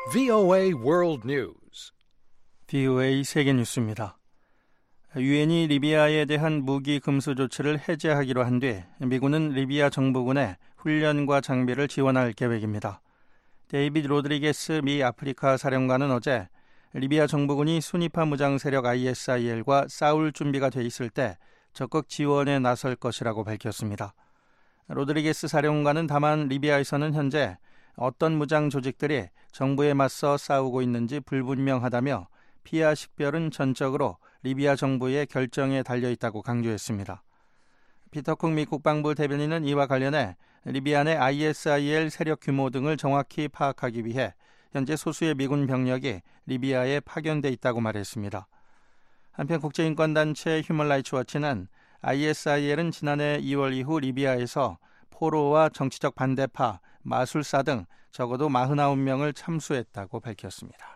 VOA World News. VOA 세계 뉴스입니다. 유엔이 리비아에 대한 무기 금수 조치를 해제하기로 한 뒤 미군은 리비아 정부군에 훈련과 장비를 지원할 계획입니다. 데이빗 로드리게스 미 아프리카 사령관은 어제 리비아 정부군이 순위파 무장 세력 ISIL과 싸울 준비가 돼 있을 때 적극 지원에 나설 것이라고 밝혔습니다. 로드리게스 사령관은 다만 리비아에서는 현재 어떤 무장 조직들이 정부에 맞서 싸우고 있는지 불분명하다며 피하 식별은 전적으로 리비아 정부의 결정에 달려있다고 강조했습니다. 피터 쿡 미 국방부 대변인은 이와 관련해 리비아 내 ISIL 세력 규모 등을 정확히 파악하기 위해 현재 소수의 미군 병력이 리비아에 파견돼 있다고 말했습니다. 한편 국제인권단체 휴먼 라이츠 워치는 ISIL은 지난해 2월 이후 리비아에서 포로와 정치적 반대파, 마술사 등 적어도 49명을 참수했다고 밝혔습니다.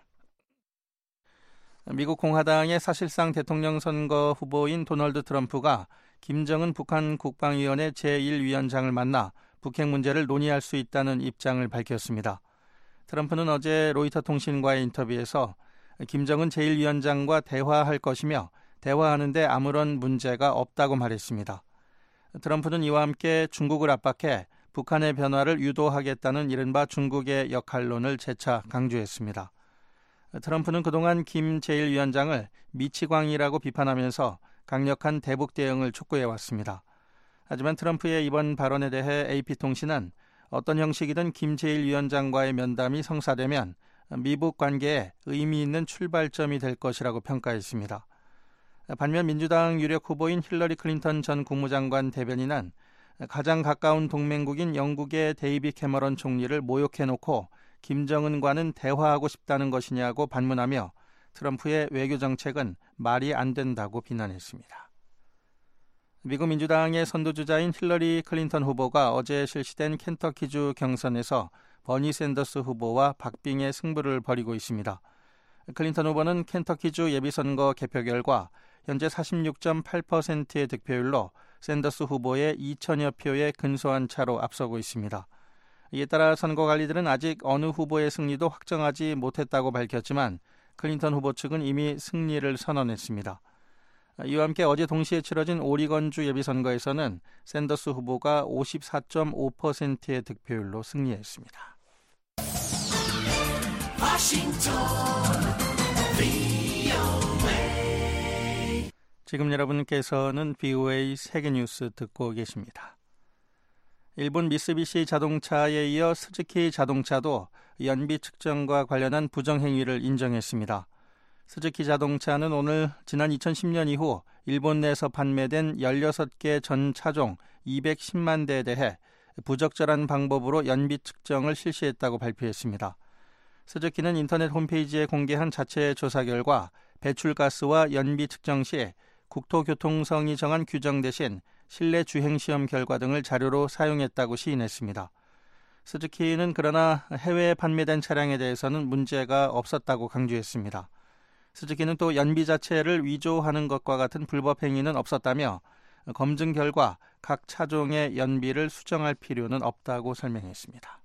미국 공화당의 사실상 대통령 선거 후보인 도널드 트럼프가 김정은 북한 국방위원회 제1위원장을 만나 북핵 문제를 논의할 수 있다는 입장을 밝혔습니다. 트럼프는 어제 로이터 통신과의 인터뷰에서 김정은 제1위원장과 대화할 것이며 대화하는데 아무런 문제가 없다고 말했습니다. 트럼프는 이와 함께 중국을 압박해 북한의 변화를 유도하겠다는 이른바 중국의 역할론을 재차 강조했습니다. 트럼프는 그동안 김 제1위원장을 미치광이라고 비판하면서 강력한 대북 대응을 촉구해왔습니다. 하지만 트럼프의 이번 발언에 대해 AP통신은 어떤 형식이든 김 제1위원장과의 면담이 성사되면 미북 관계에 의미 있는 출발점이 될 것이라고 평가했습니다. 반면 민주당 유력 후보인 힐러리 클린턴 전 국무장관 대변인은 가장 가까운 동맹국인 영국의 데이빗 캐머런 총리를 모욕해놓고 김정은과는 대화하고 싶다는 것이냐고 반문하며 트럼프의 외교 정책은 말이 안 된다고 비난했습니다. 미국 민주당의 선두주자인 힐러리 클린턴 후보가 어제 실시된 켄터키주 경선에서 버니 샌더스 후보와 박빙의 승부를 벌이고 있습니다. 클린턴 후보는 켄터키주 예비선거 개표 결과 현재 46.8%의 득표율로 샌더스 후보의 2천여 표의 근소한 차로 앞서고 있습니다. 이에 따라 선거관리들은 아직 어느 후보의 승리도 확정하지 못했다고 밝혔지만 클린턴 후보 측은 이미 승리를 선언했습니다. 이와 함께 어제 동시에 치러진 오리건주 예비선거에서는 샌더스 후보가 54.5%의 득표율로 승리했습니다. 지금 여러분께서는 VOA 세계뉴스 듣고 계십니다. 일본 미쓰비시 자동차에 이어 스즈키 자동차도 연비 측정과 관련한 부정행위를 인정했습니다. 스즈키 자동차는 오늘 지난 2010년 이후 일본 내에서 판매된 16개 전 차종 210만 대에 대해 부적절한 방법으로 연비 측정을 실시했다고 발표했습니다. 스즈키는 인터넷 홈페이지에 공개한 자체 조사 결과 배출가스와 연비 측정 시 국토교통성이 정한 규정 대신 실내 주행시험 결과 등을 자료로 사용했다고 시인했습니다. 스즈키는 그러나 해외에 판매된 차량에 대해서는 문제가 없었다고 강조했습니다. 스즈키는 또 연비 자체를 위조하는 것과 같은 불법 행위는 없었다며 검증 결과 각 차종의 연비를 수정할 필요는 없다고 설명했습니다.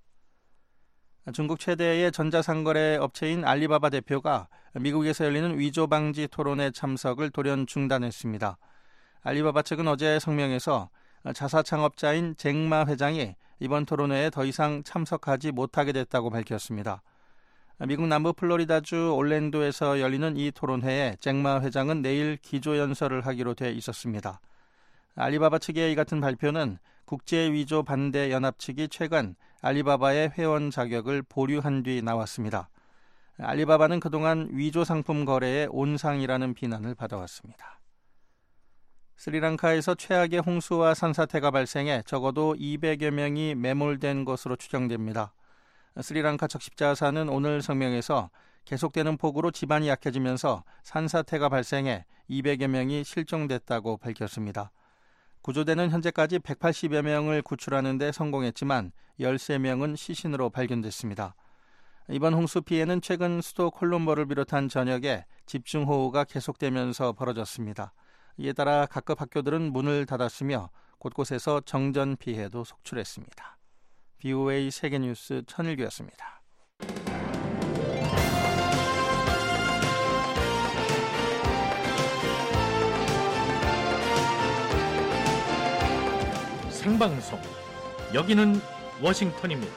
중국 최대의 전자상거래 업체인 알리바바 대표가 미국에서 열리는 위조 방지 토론회 참석을 돌연 중단했습니다. 알리바바 측은 어제 성명에서 자사 창업자인 잭마 회장이 이번 토론회에 더 이상 참석하지 못하게 됐다고 밝혔습니다. 미국 남부 플로리다주 올랜도에서 열리는 이 토론회에 잭마 회장은 내일 기조연설을 하기로 돼 있었습니다. 알리바바 측의 이 같은 발표는 국제위조 반대 연합 측이 최근 알리바바의 회원 자격을 보류한 뒤 나왔습니다. 알리바바는 그동안 위조 상품 거래의 온상이라는 비난을 받아왔습니다. 스리랑카에서 최악의 홍수와 산사태가 발생해 적어도 200여 명이 매몰된 것으로 추정됩니다. 스리랑카 적십자사는 오늘 성명에서 계속되는 폭우로 지반이 약해지면서 산사태가 발생해 200여 명이 실종됐다고 밝혔습니다. 구조대는 현재까지 180여 명을 구출하는 데 성공했지만 13명은 시신으로 발견됐습니다. 이번 홍수 피해는 최근 수도 콜롬보를 비롯한 전역에 집중호우가 계속되면서 벌어졌습니다. 이에 따라 각급 학교들은 문을 닫았으며 곳곳에서 정전 피해도 속출했습니다. VOA 세계뉴스 천일규였습니다. 생방송. 여기는 워싱턴입니다.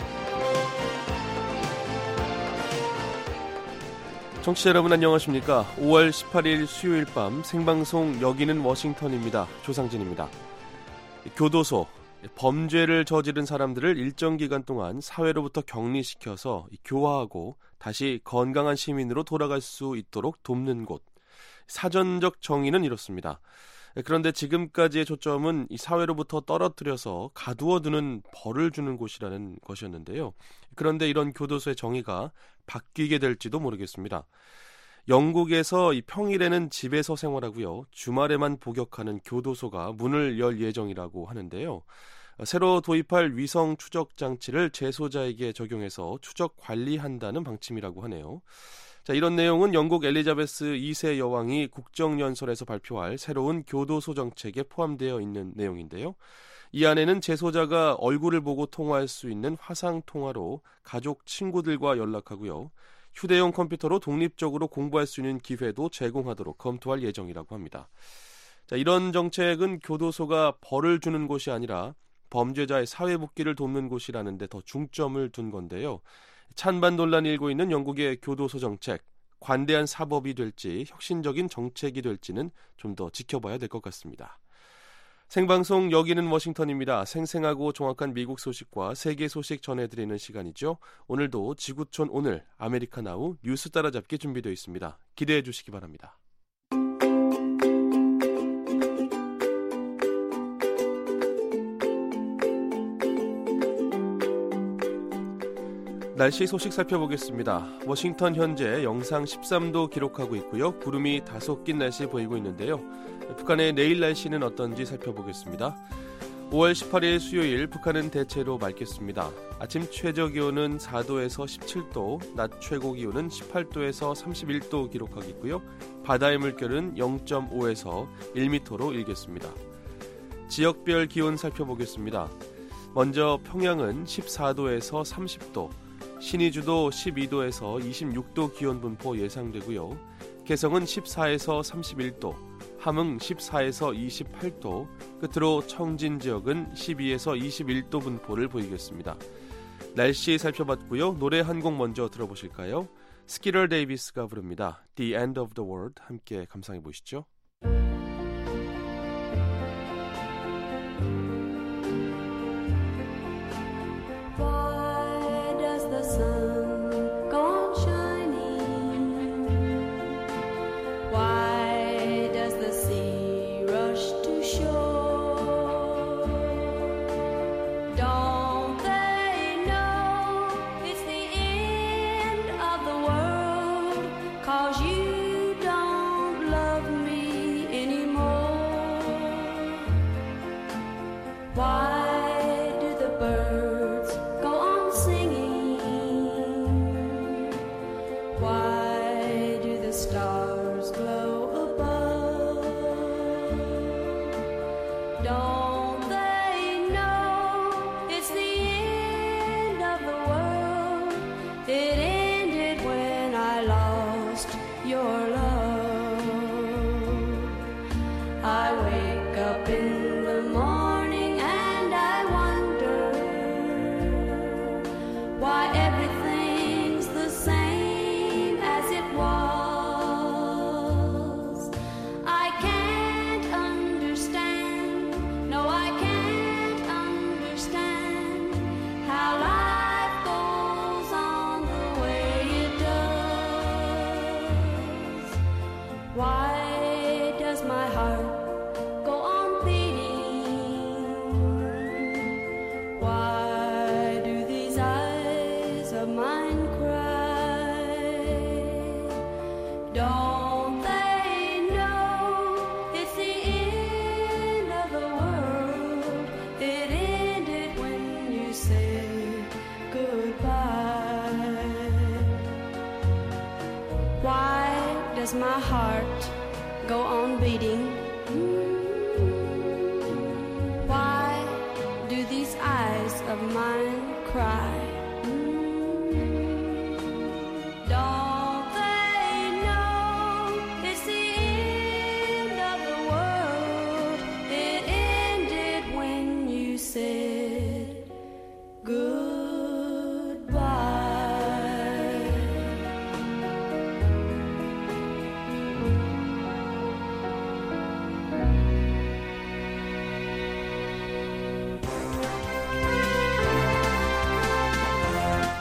청취자 여러분 안녕하십니까? 5월 18일 수요일 밤 생방송 여기는 워싱턴입니다. 조상진입니다. 교도소, 범죄를 저지른 사람들을 일정 기간 동안 사회로부터 격리시켜서 교화하고 다시 건강한 시민으로 돌아갈 수 있도록 돕는 곳. 사전적 정의는 이렇습니다. 그런데 지금까지의 초점은 이 사회로부터 떨어뜨려서 가두어두는 벌을 주는 곳이라는 것이었는데요. 그런데 이런 교도소의 정의가 바뀌게 될지도 모르겠습니다. 영국에서 이 평일에는 집에서 생활하고요. 주말에만 복역하는 교도소가 문을 열 예정이라고 하는데요. 새로 도입할 위성 추적 장치를 재소자에게 적용해서 추적 관리한다는 방침이라고 하네요. 자, 이런 내용은 영국 엘리자베스 2세 여왕이 국정연설에서 발표할 새로운 교도소 정책에 포함되어 있는 내용인데요. 이 안에는 재소자가 얼굴을 보고 통화할 수 있는 화상통화로 가족, 친구들과 연락하고요. 휴대용 컴퓨터로 독립적으로 공부할 수 있는 기회도 제공하도록 검토할 예정이라고 합니다. 자, 이런 정책은 교도소가 벌을 주는 곳이 아니라 범죄자의 사회복귀를 돕는 곳이라는 데 더 중점을 둔 건데요. 찬반 논란이 일고 있는 영국의 교도소 정책, 관대한 사법이 될지 혁신적인 정책이 될지는 좀 더 지켜봐야 될 것 같습니다. 생방송 여기는 워싱턴입니다. 생생하고 정확한 미국 소식과 세계 소식 전해드리는 시간이죠. 오늘도 지구촌 오늘 아메리카 나우 뉴스 따라잡기 준비되어 있습니다. 기대해 주시기 바랍니다. 날씨 소식 살펴보겠습니다. 워싱턴 현재 영상 13도 기록하고 있고요. 구름이 다소 낀 날씨 보이고 있는데요. 북한의 내일 날씨는 어떤지 살펴보겠습니다. 5월 18일 수요일 북한은 대체로 맑겠습니다. 아침 최저 기온은 4도에서 17도, 낮 최고 기온은 18도에서 31도 기록하겠고요. 바다의 물결은 0.5에서 1m로 일겠습니다. 지역별 기온 살펴보겠습니다. 먼저 평양은 14도에서 30도, 신의주도 12도에서 26도 기온 분포 예상되고요. 개성은 14에서 31도, 함흥 14에서 28도, 끝으로 청진 지역은 12에서 21도 분포를 보이겠습니다. 날씨 살펴봤고요. 노래 한 곡 먼저 들어보실까요? 스키럴 데이비스가 부릅니다. The End of the World 함께 감상해 보시죠. Does my heart go on beating? Why do these eyes of mine cry? Don't they know it's the end of the world? It ended when you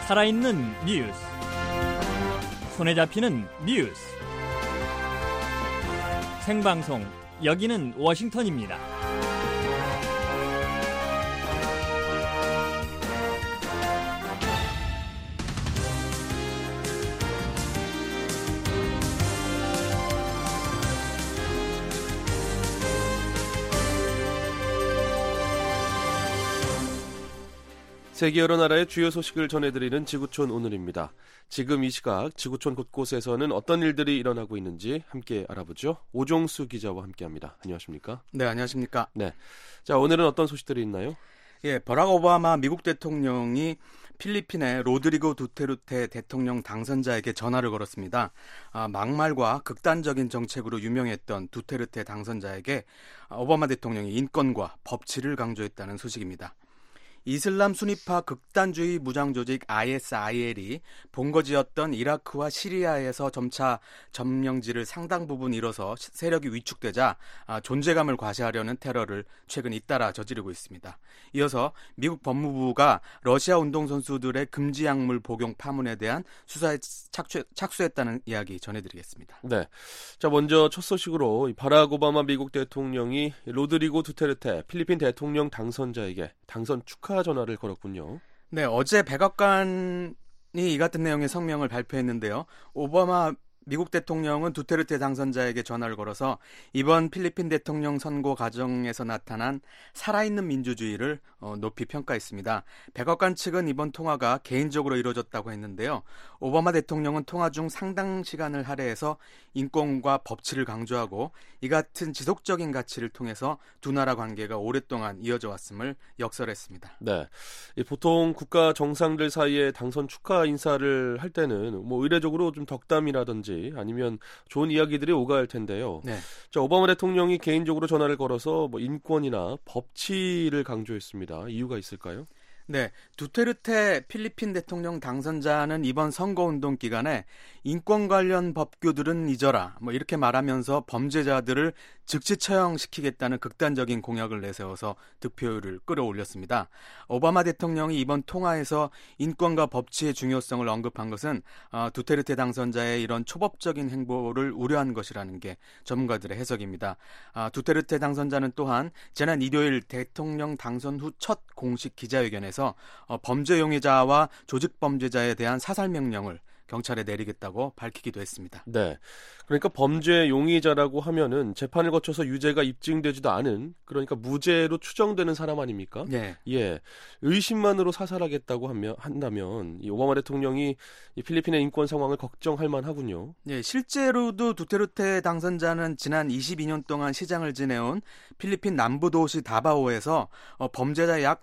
살아있는 뉴스, 손에 잡히는 뉴스, 생방송 여기는 워싱턴입니다. 세계 여러 나라의 주요 소식을 전해드리는 지구촌 오늘입니다. 지금 이 시각 지구촌 곳곳에서는 어떤 일들이 일어나고 있는지 함께 알아보죠. 오종수 기자와 함께합니다. 안녕하십니까? 네, 안녕하십니까? 네. 자, 오늘은 어떤 소식들이 있나요? 예, 버락 오바마 미국 대통령이 필리핀의 로드리고 두테르테 대통령 당선자에게 전화를 걸었습니다. 막말과 극단적인 정책으로 유명했던 두테르테 당선자에게 오바마 대통령이 인권과 법치를 강조했다는 소식입니다. 이슬람 순위파 극단주의 무장조직 ISIL이 본거지였던 이라크와 시리아에서 점차 점령지를 상당 부분 잃어서 세력이 위축되자 존재감을 과시하려는 테러를 최근 잇따라 저지르고 있습니다. 이어서 미국 법무부가 러시아 운동선수들의 금지 약물 복용 파문에 대한 수사에 착수했다는 이야기 전해드리겠습니다. 네. 자, 먼저 첫 소식으로 바락 오바마 미국 대통령이 로드리고 두테르테 필리핀 대통령 당선자에게 당선 축하 전화를 걸었군요. 네, 어제 백악관이 이 같은 내용의 성명을 발표했는데요. 오바마 미국 대통령은 두테르테 당선자에게 전화를 걸어서 이번 필리핀 대통령 선거 과정에서 나타난 살아있는 민주주의를 높이 평가했습니다. 백악관 측은 이번 통화가 개인적으로 이루어졌다고 했는데요. 오바마 대통령은 통화 중 상당 시간을 할애해서 인권과 법치를 강조하고 이 같은 지속적인 가치를 통해서 두 나라 관계가 오랫동안 이어져 왔음을 역설했습니다. 네, 보통 국가 정상들 사이에 당선 축하 인사를 할 때는 뭐 의례적으로 좀 덕담이라든지 아니면 좋은 이야기들이 오갈 텐데요. 네. 자, 오바마 대통령이 개인적으로 전화를 걸어서 뭐 인권이나 법치를 강조했습니다. 이유가 있을까요? 네, 두테르테 필리핀 대통령 당선자는 이번 선거운동 기간에 인권 관련 법규들은 잊어라 이렇게 말하면서 범죄자들을 즉시 처형시키겠다는 극단적인 공약을 내세워서 득표율을 끌어올렸습니다. 오바마 대통령이 이번 통화에서 인권과 법치의 중요성을 언급한 것은 두테르테 당선자의 이런 초법적인 행보를 우려한 것이라는 게 전문가들의 해석입니다. 두테르테 당선자는 또한 지난 일요일 대통령 당선 후 첫 공식 기자회견에서 범죄 용의자와 조직 범죄자에 대한 사살 명령을 경찰에 내리겠다고 밝히기도 했습니다. 네, 그러니까 범죄 용의자라고 하면은 재판을 거쳐서 유죄가 입증되지도 않은, 그러니까 무죄로 추정되는 사람 아닙니까? 네. 예, 의심만으로 사살하겠다고 한다면 이 오바마 대통령이 이 필리핀의 인권 상황을 걱정할 만하군요. 예, 실제로도 두테르테 당선자는 지난 22년 동안 시장을 지내온 필리핀 남부 도시 다바오에서 범죄자 약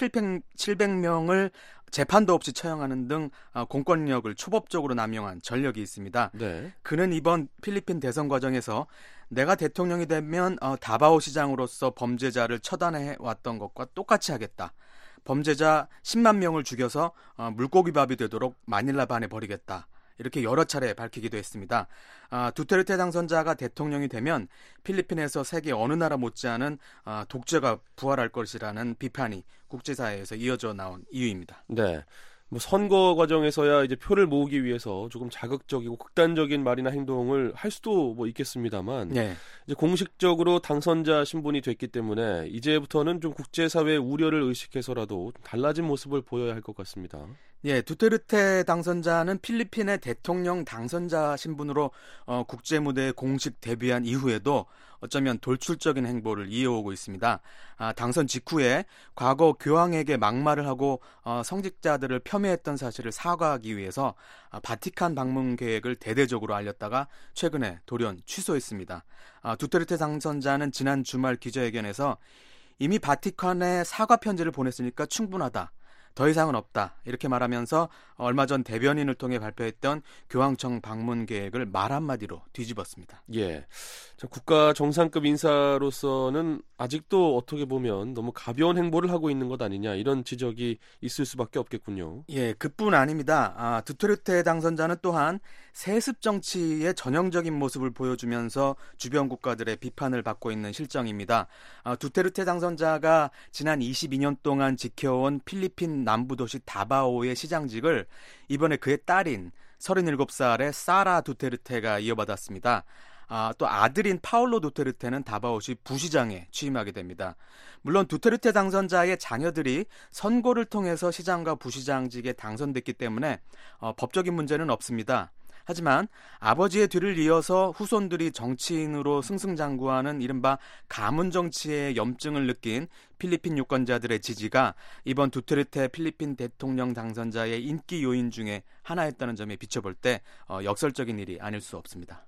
1,700명을 재판도 없이 처형하는 등 공권력을 초법적으로 남용한 전력이 있습니다. 네. 그는 이번 필리핀 대선 과정에서 내가 대통령이 되면 다바오 시장으로서 범죄자를 처단해 왔던 것과 똑같이 하겠다. 범죄자 10만 명을 죽여서 물고기밥이 되도록 마닐라반에 버리겠다. 이렇게 여러 차례 밝히기도 했습니다. 두테르테 당선자가 대통령이 되면 필리핀에서 세계 어느 나라 못지않은 독재가 부활할 것이라는 비판이 국제사회에서 이어져 나온 이유입니다. 네. 뭐 선거 과정에서야 이제 표를 모으기 위해서 조금 자극적이고 극단적인 말이나 행동을 할 수도 뭐 있겠습니다만, 네. 이제 공식적으로 당선자 신분이 됐기 때문에 이제부터는 좀 국제사회의 우려를 의식해서라도 달라진 모습을 보여야 할 것 같습니다. 예, 두테르테 당선자는 필리핀의 대통령 당선자 신분으로 국제 무대에 공식 데뷔한 이후에도 어쩌면 돌출적인 행보를 이어오고 있습니다. 당선 직후에 과거 교황에게 막말을 하고 성직자들을 폄훼했던 사실을 사과하기 위해서 바티칸 방문 계획을 대대적으로 알렸다가 최근에 돌연 취소했습니다. 두테르테 당선자는 지난 주말 기자회견에서 이미 바티칸에 사과 편지를 보냈으니까 충분하다. 더 이상은 없다. 이렇게 말하면서 얼마 전 대변인을 통해 발표했던 교황청 방문 계획을 말 한마디로 뒤집었습니다. 예, 국가 정상급 인사로서는 아직도 어떻게 보면 너무 가벼운 행보를 하고 있는 것 아니냐, 이런 지적이 있을 수밖에 없겠군요. 예, 그뿐 아닙니다. 두테르테 당선자는 또한 세습 정치의 전형적인 모습을 보여주면서 주변 국가들의 비판을 받고 있는 실정입니다. 두테르테 당선자가 지난 22년 동안 지켜온 필리핀 남부 도시 다바오의 시장직을 이번에 그의 딸인 37살의 사라 두테르테가 이어받았습니다. 또 아들인 파울로 두테르테는 다바오시 부시장에 취임하게 됩니다. 물론 두테르테 당선자의 자녀들이 선거를 통해서 시장과 부시장직에 당선됐기 때문에 법적인 문제는 없습니다. 하지만 아버지의 뒤를 이어서 후손들이 정치인으로 승승장구하는 이른바 가문 정치의 염증을 느낀 필리핀 유권자들의 지지가 이번 두테르테 필리핀 대통령 당선자의 인기 요인 중에 하나였다는 점에 비춰볼 때 역설적인 일이 아닐 수 없습니다.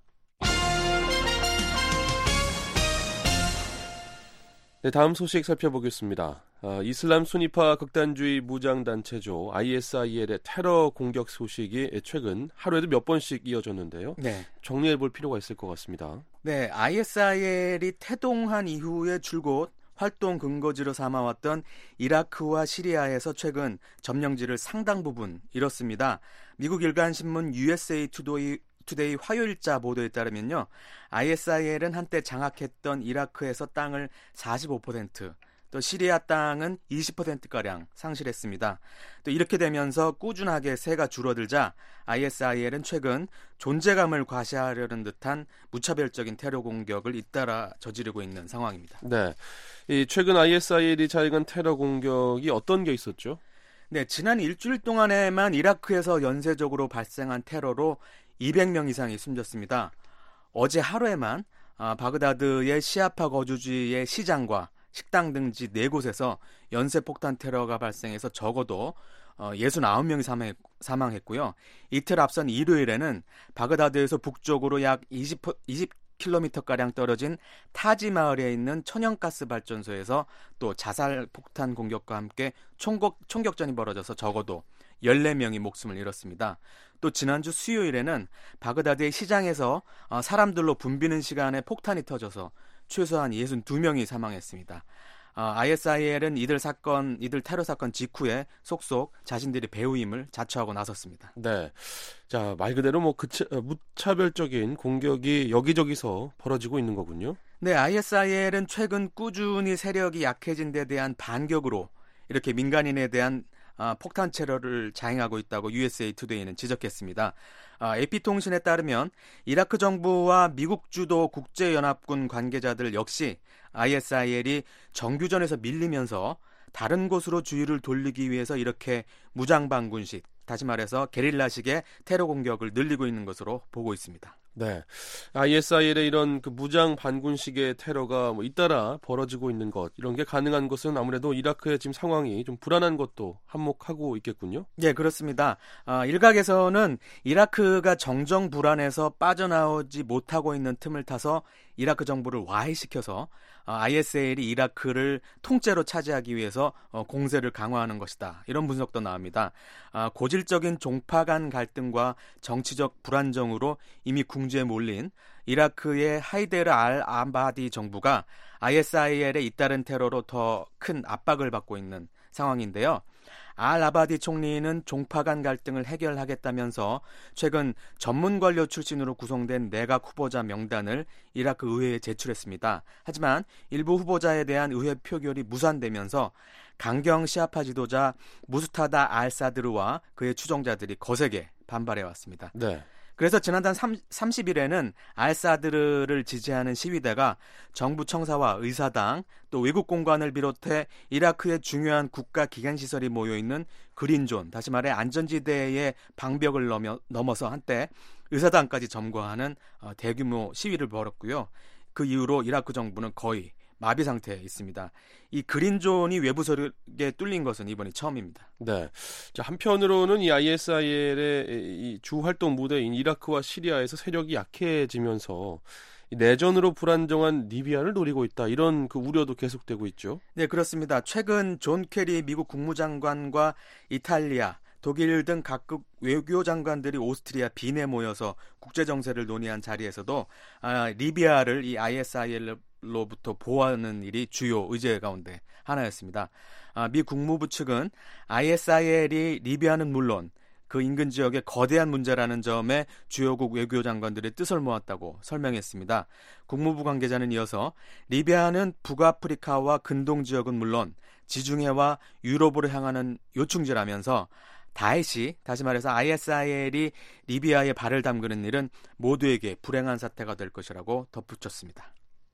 네, 다음 소식 살펴보겠습니다. 이슬람 순위파 극단주의 무장단체죠. ISIL의 테러 공격 소식이 최근 하루에도 몇 번씩 이어졌는데요. 네. 정리해볼 필요가 있을 것 같습니다. 네, ISIL이 태동한 이후에 줄곧 활동 근거지로 삼아왔던 이라크와 시리아에서 최근 점령지를 상당 부분 잃었습니다. 미국 일간신문 USA 투데이 화요일자 보도에 따르면요. ISIL은 한때 장악했던 이라크에서 땅을 45%, 또 시리아 땅은 20%가량 상실했습니다. 또 이렇게 되면서 꾸준하게 세가 줄어들자 ISIL은 최근 존재감을 과시하려는 듯한 무차별적인 테러 공격을 잇따라 저지르고 있는 상황입니다. 네, 최근 ISIL이 자행한 테러 공격이 어떤 게 있었죠? 네, 지난 일주일 동안에만 이라크에서 연쇄적으로 발생한 테러로 200명 이상이 숨졌습니다. 어제 하루에만 바그다드의 시아파 거주지의 시장과 식당 등지 4곳에서 연쇄폭탄 테러가 발생해서 적어도 69명이 사망했고요. 이틀 앞선 일요일에는 바그다드에서 북쪽으로 약 20km가량 떨어진 타지 마을에 있는 천연가스 발전소에서 또 자살폭탄 공격과 함께 총격전이 벌어져서 적어도 14명이 목숨을 잃었습니다. 또 지난주 수요일에는 바그다드의 시장에서 사람들로 붐비는 시간에 폭탄이 터져서 최소한 62명이 사망했습니다. ISIL은 이들 테러 사건 직후에 속속 자신들이 배후임을 자처하고 나섰습니다. 네, 자, 말 그대로 무차별적인 공격이 여기저기서 벌어지고 있는 거군요. 네, ISIL은 최근 꾸준히 세력이 약해진 데 대한 반격으로 이렇게 민간인에 대한 폭탄 테러를 자행하고 있다고 USA 투데이는 지적했습니다. AP통신에 따르면 이라크 정부와 미국 주도 국제연합군 관계자들 역시 ISIL이 정규전에서 밀리면서 다른 곳으로 주의를 돌리기 위해서 이렇게 무장반군식, 다시 말해서 게릴라식의 테러 공격을 늘리고 있는 것으로 보고 있습니다. 네, ISIL의 이런 무장 반군식의 테러가 잇따라 벌어지고 있는 것, 이런 게 가능한 것은 아무래도 이라크의 지금 상황이 좀 불안한 것도 한몫하고 있겠군요. 네, 그렇습니다. 일각에서는 이라크가 정정 불안해서 빠져나오지 못하고 있는 틈을 타서 이라크 정부를 와해시켜서 ISIL이 이라크를 통째로 차지하기 위해서 공세를 강화하는 것이다. 이런 분석도 나옵니다. 고질적인 종파 간 갈등과 정치적 불안정으로 이미 궁지에 몰린 이라크의 하이데르 알 아바디 정부가 ISIL에 잇따른 테러로 더 큰 압박을 받고 있는 상황인데요. 알 아바디 총리는 종파 간 갈등을 해결하겠다면서 최근 전문 관료 출신으로 구성된 내각 후보자 명단을 이라크 의회에 제출했습니다. 하지만 일부 후보자에 대한 의회 표결이 무산되면서 강경 시아파 지도자 무스타다 알 사드르와 그의 추종자들이 거세게 반발해왔습니다. 네. 그래서 지난달 30일에는 알사드르를 지지하는 시위대가 정부 청사와 의사당, 또 외국 공관을 비롯해 이라크의 중요한 국가 기관시설이 모여있는 그린존, 다시 말해 안전지대의 방벽을 넘어서 한때 의사당까지 점거하는 대규모 시위를 벌였고요. 그 이후로 이라크 정부는 거의 마비 상태에 있습니다. 이 그린존이 외부 세력에 뚫린 것은 이번이 처음입니다. 네. 자, 한편으로는 이 ISIL의 이 주 활동 무대인 이라크와 시리아에서 세력이 약해지면서 내전으로 불안정한 리비아를 노리고 있다. 이런 우려도 계속되고 있죠. 네, 그렇습니다. 최근 존 케리 미국 국무장관과 이탈리아, 독일 등 각국 외교장관들이 오스트리아 빈에 모여서 국제정세를 논의한 자리에서도 리비아를 이 ISIL로부터 보호하는 일이 주요 의제 가운데 하나였습니다. 미 국무부 측은 ISIL이 리비아는 물론 그 인근 지역의 거대한 문제라는 점에 주요국 외교장관들의 뜻을 모았다고 설명했습니다. 국무부 관계자는 이어서 리비아는 북아프리카와 근동 지역은 물론 지중해와 유럽으로 향하는 요충지라면서 다에시, 다시 말해서 ISIL이 리비아에 발을 담그는 일은 모두에게 불행한 사태가 될 것이라고 덧붙였습니다.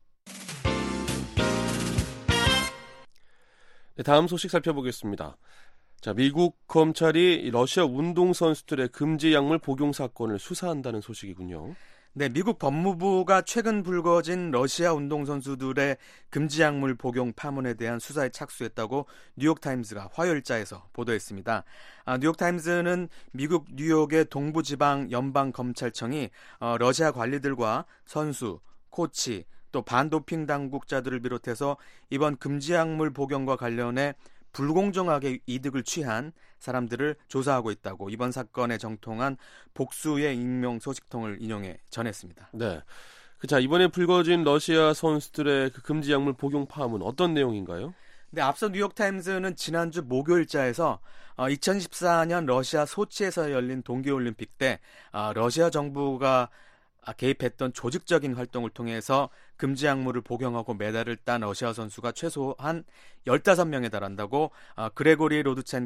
네, 다음 소식 살펴보겠습니다. 자, 미국 검찰이 러시아 운동선수들의 금지 약물 복용 사건을 수사한다는 소식이군요. 네, 미국 법무부가 최근 불거진 러시아 운동선수들의 금지 약물 복용 파문에 대한 수사에 착수했다고 뉴욕타임스가 화요일자에서 보도했습니다. 뉴욕타임스는 미국 뉴욕의 동부지방 연방검찰청이 러시아 관리들과 선수, 코치, 또 반도핑 당국자들을 비롯해서 이번 금지 약물 복용과 관련해 불공정하게 이득을 취한 사람들을 조사하고 있다고 이번 사건에 정통한 복수의 익명 소식통을 인용해 전했습니다. 네. 자, 이번에 불거진 러시아 선수들의 그 금지 약물 복용 파문 어떤 내용인가요? 네, 앞서 뉴욕타임스는 지난주 목요일자에서 2014년 러시아 소치에서 열린 동계올림픽 때 러시아 정부가 개입했던 조직적인 활동을 통해서 금지 약물을 복용하고 메달을 딴 러시아 선수가 최소한 15명에 달한다고 그레고리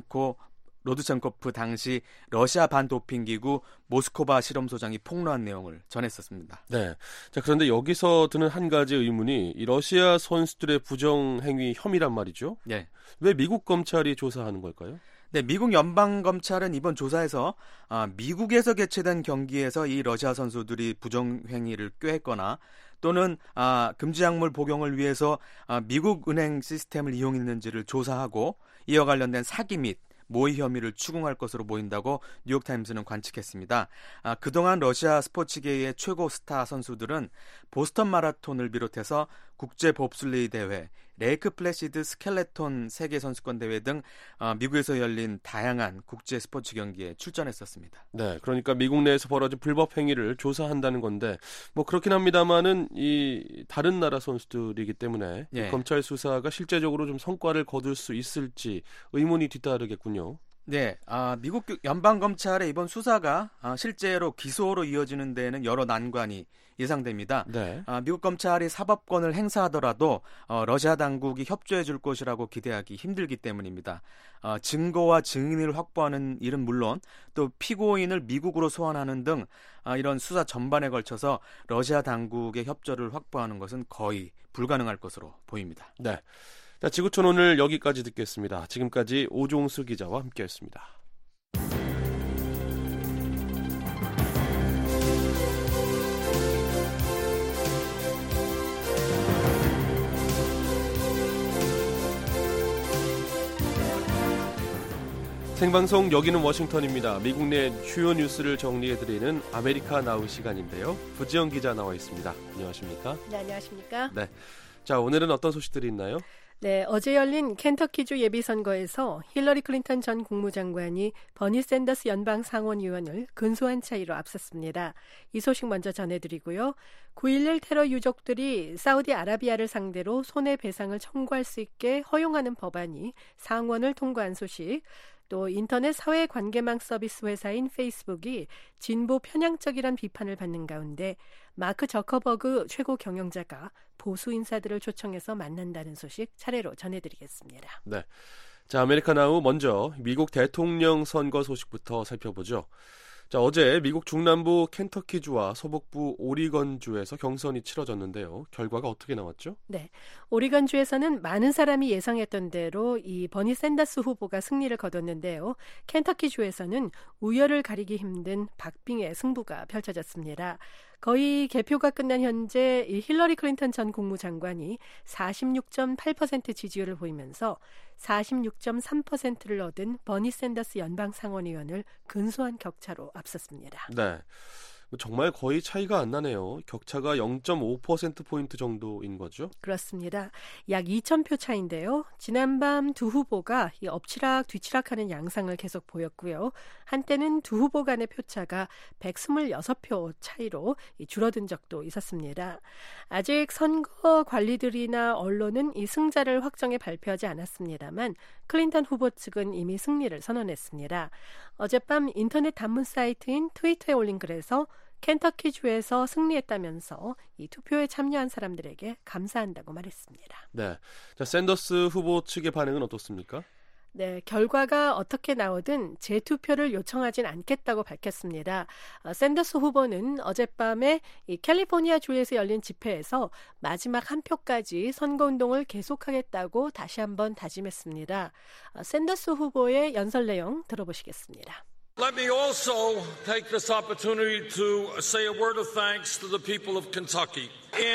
로드첸코프 당시 러시아 반도핑기구 모스코바 실험소장이 폭로한 내용을 전했었습니다. 네. 자, 그런데 여기서 드는 한 가지 의문이 이 러시아 선수들의 부정행위 혐의란 말이죠. 네. 왜 미국 검찰이 조사하는 걸까요? 네, 미국 연방검찰은 이번 조사에서 미국에서 개최된 경기에서 이 러시아 선수들이 부정행위를 꾀했거나 또는 금지 약물 복용을 위해서 미국 은행 시스템을 이용했는지를 조사하고 이와 관련된 사기 및 모의 혐의를 추궁할 것으로 보인다고 뉴욕타임스는 관측했습니다. 그동안 러시아 스포츠계의 최고 스타 선수들은 보스턴 마라톤을 비롯해서 국제 봅슬레이 대회, 레이크 플래시드 스켈레톤 세계 선수권 대회 등 미국에서 열린 다양한 국제 스포츠 경기에 출전했었습니다. 네, 그러니까 미국 내에서 벌어진 불법 행위를 조사한다는 건데 뭐 그렇긴 합니다만은 이 다른 나라 선수들이기 때문에 예. 이 검찰 수사가 실제적으로 좀 성과를 거둘 수 있을지 의문이 뒤따르겠군요. 네, 미국 연방검찰의 이번 수사가 실제로 기소로 이어지는 데에는 여러 난관이 예상됩니다. 네. 미국 검찰이 사법권을 행사하더라도 러시아 당국이 협조해 줄 것이라고 기대하기 힘들기 때문입니다. 증거와 증인을 확보하는 일은 물론 또 피고인을 미국으로 소환하는 등 이런 수사 전반에 걸쳐서 러시아 당국의 협조를 확보하는 것은 거의 불가능할 것으로 보입니다. 네. 자, 지구촌 오늘 여기까지 듣겠습니다. 지금까지 오종수 기자와 함께했습니다. 생방송 여기는 워싱턴입니다. 미국 내 주요 뉴스를 정리해드리는 아메리카 나우 시간인데요. 부지영 기자 나와 있습니다. 안녕하십니까? 네, 안녕하십니까? 네. 자, 오늘은 어떤 소식들이 있나요? 네, 어제 열린 켄터키주 예비선거에서 힐러리 클린턴 전 국무장관이 버니 샌더스 연방 상원의원을 근소한 차이로 앞섰습니다. 이 소식 먼저 전해드리고요. 9.11 테러 유족들이 사우디아라비아를 상대로 손해배상을 청구할 수 있게 허용하는 법안이 상원을 통과한 소식, 또 인터넷 사회관계망 서비스 회사인 페이스북이 진보 편향적이란 비판을 받는 가운데 마크 저커버그 최고 경영자가 보수 인사들을 초청해서 만난다는 소식 차례로 전해드리겠습니다. 네, 자, 아메리카 나우 먼저 미국 대통령 선거 소식부터 살펴보죠. 자, 어제 미국 중남부 켄터키주와 서북부 오리건주에서 경선이 치러졌는데요. 결과가 어떻게 나왔죠? 네, 오리건주에서는 많은 사람이 예상했던 대로 이 버니 샌더스 후보가 승리를 거뒀는데요. 켄터키주에서는 우열을 가리기 힘든 박빙의 승부가 펼쳐졌습니다. 거의 개표가 끝난 현재 힐러리 클린턴 전 국무장관이 46.8% 지지율을 보이면서 46.3%를 얻은 버니 샌더스 연방 상원의원을 근소한 격차로 앞섰습니다. 네, 정말 거의 차이가 안 나네요. 격차가 0.5%포인트 정도인 거죠? 그렇습니다. 약 2,000표 차인데요. 지난밤 두 후보가 엎치락 뒤치락하는 양상을 계속 보였고요. 한때는 두 후보 간의 표차가 126표 차이로 줄어든 적도 있었습니다. 아직 선거 관리들이나 언론은 이 승자를 확정해 발표하지 않았습니다만 클린턴 후보 측은 이미 승리를 선언했습니다. 어젯밤 인터넷 단문 사이트인 트위터에 올린 글에서 켄터키주에서 승리했다면서 이 투표에 참여한 사람들에게 감사한다고 말했습니다. 네, 자, 샌더스 후보 측의 반응은 어떻습니까? 네, 결과가 어떻게 나오든 재투표를 요청하진 않겠다고 밝혔습니다. 샌더스 후보는 어젯밤에 이 캘리포니아 주에서 열린 집회에서 마지막 한 표까지 선거운동을 계속하겠다고 다시 한번 다짐했습니다. 샌더스 후보의 연설 내용 들어보시겠습니다. Let me also take this opportunity to say a word of thanks to the people of Kentucky.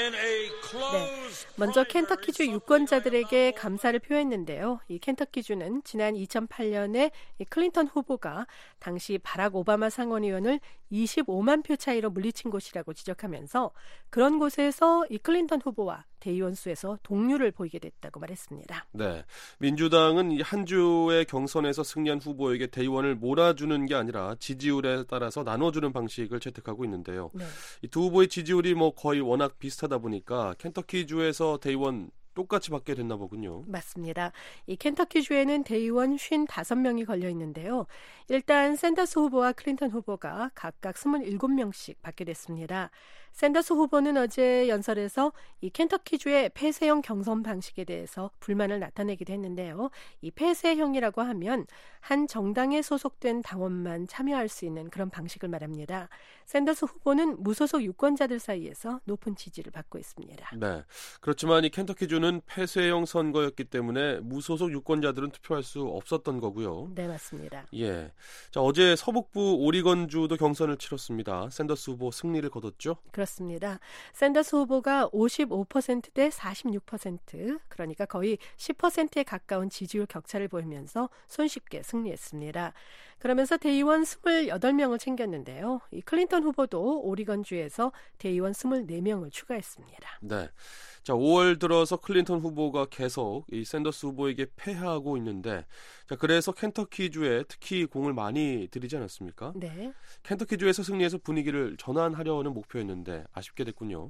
먼저 켄터키주 유권자들에게 감사를 표했는데요. 이 켄터키주는 지난 2008년에 클린턴 후보가 당시 바락 오바마 상원의원을 25만 표 차이로 물리친 곳이라고 지적하면서 그런 곳에서 이 클린턴 후보와 대의원 수에서 동률을 보이게 됐다고 말했습니다. 네, 민주당은 한 주의 경선에서 승리한 후보에게 대의원을 몰아주는 게 아니라 지지율에 따라서 나눠주는 방식을 채택하고 있는데요. 네. 이 두 후보의 지지율이 거의 워낙 비슷하다 보니까 켄터키주에서 대의원 똑같이 받게 됐나 보군요. 맞습니다. 이 켄터키주에는 대의원 55명이 걸려 있는데요. 일단 샌더스 후보와 클린턴 후보가 각각 27명씩 받게 됐습니다. 샌더스 후보는 어제 연설에서 이 켄터키주의 폐쇄형 경선 방식에 대해서 불만을 나타내기도 했는데요. 이 폐쇄형이라고 하면 한 정당에 소속된 당원만 참여할 수 있는 그런 방식을 말합니다. 샌더스 후보는 무소속 유권자들 사이에서 높은 지지를 받고 있습니다. 네, 그렇지만 이 켄터키주는 폐쇄형 선거였기 때문에 무소속 유권자들은 투표할 수 없었던 거고요. 네, 맞습니다. 예, 자, 어제 서북부 오리건주도 경선을 치렀습니다. 샌더스 후보 승리를 거뒀죠? 그렇습니다. 샌더스 후보가 55%대 46%, 그러니까 거의 10%에 가까운 지지율 격차를 보이면서 손쉽게 승리했습니다. 그러면서 대의원 28명을 챙겼는데요. 이 클린턴 후보도 오리건주에서 대의원 24명을 추가했습니다. 네. 자, 5월 들어서 클린턴 후보가 계속 이 샌더스 후보에게 패하고 있는데, 자, 그래서 켄터키주에 특히 공을 많이 들이지 않았습니까? 네. 켄터키주에서 승리해서 분위기를 전환하려는 목표였는데 아쉽게 됐군요.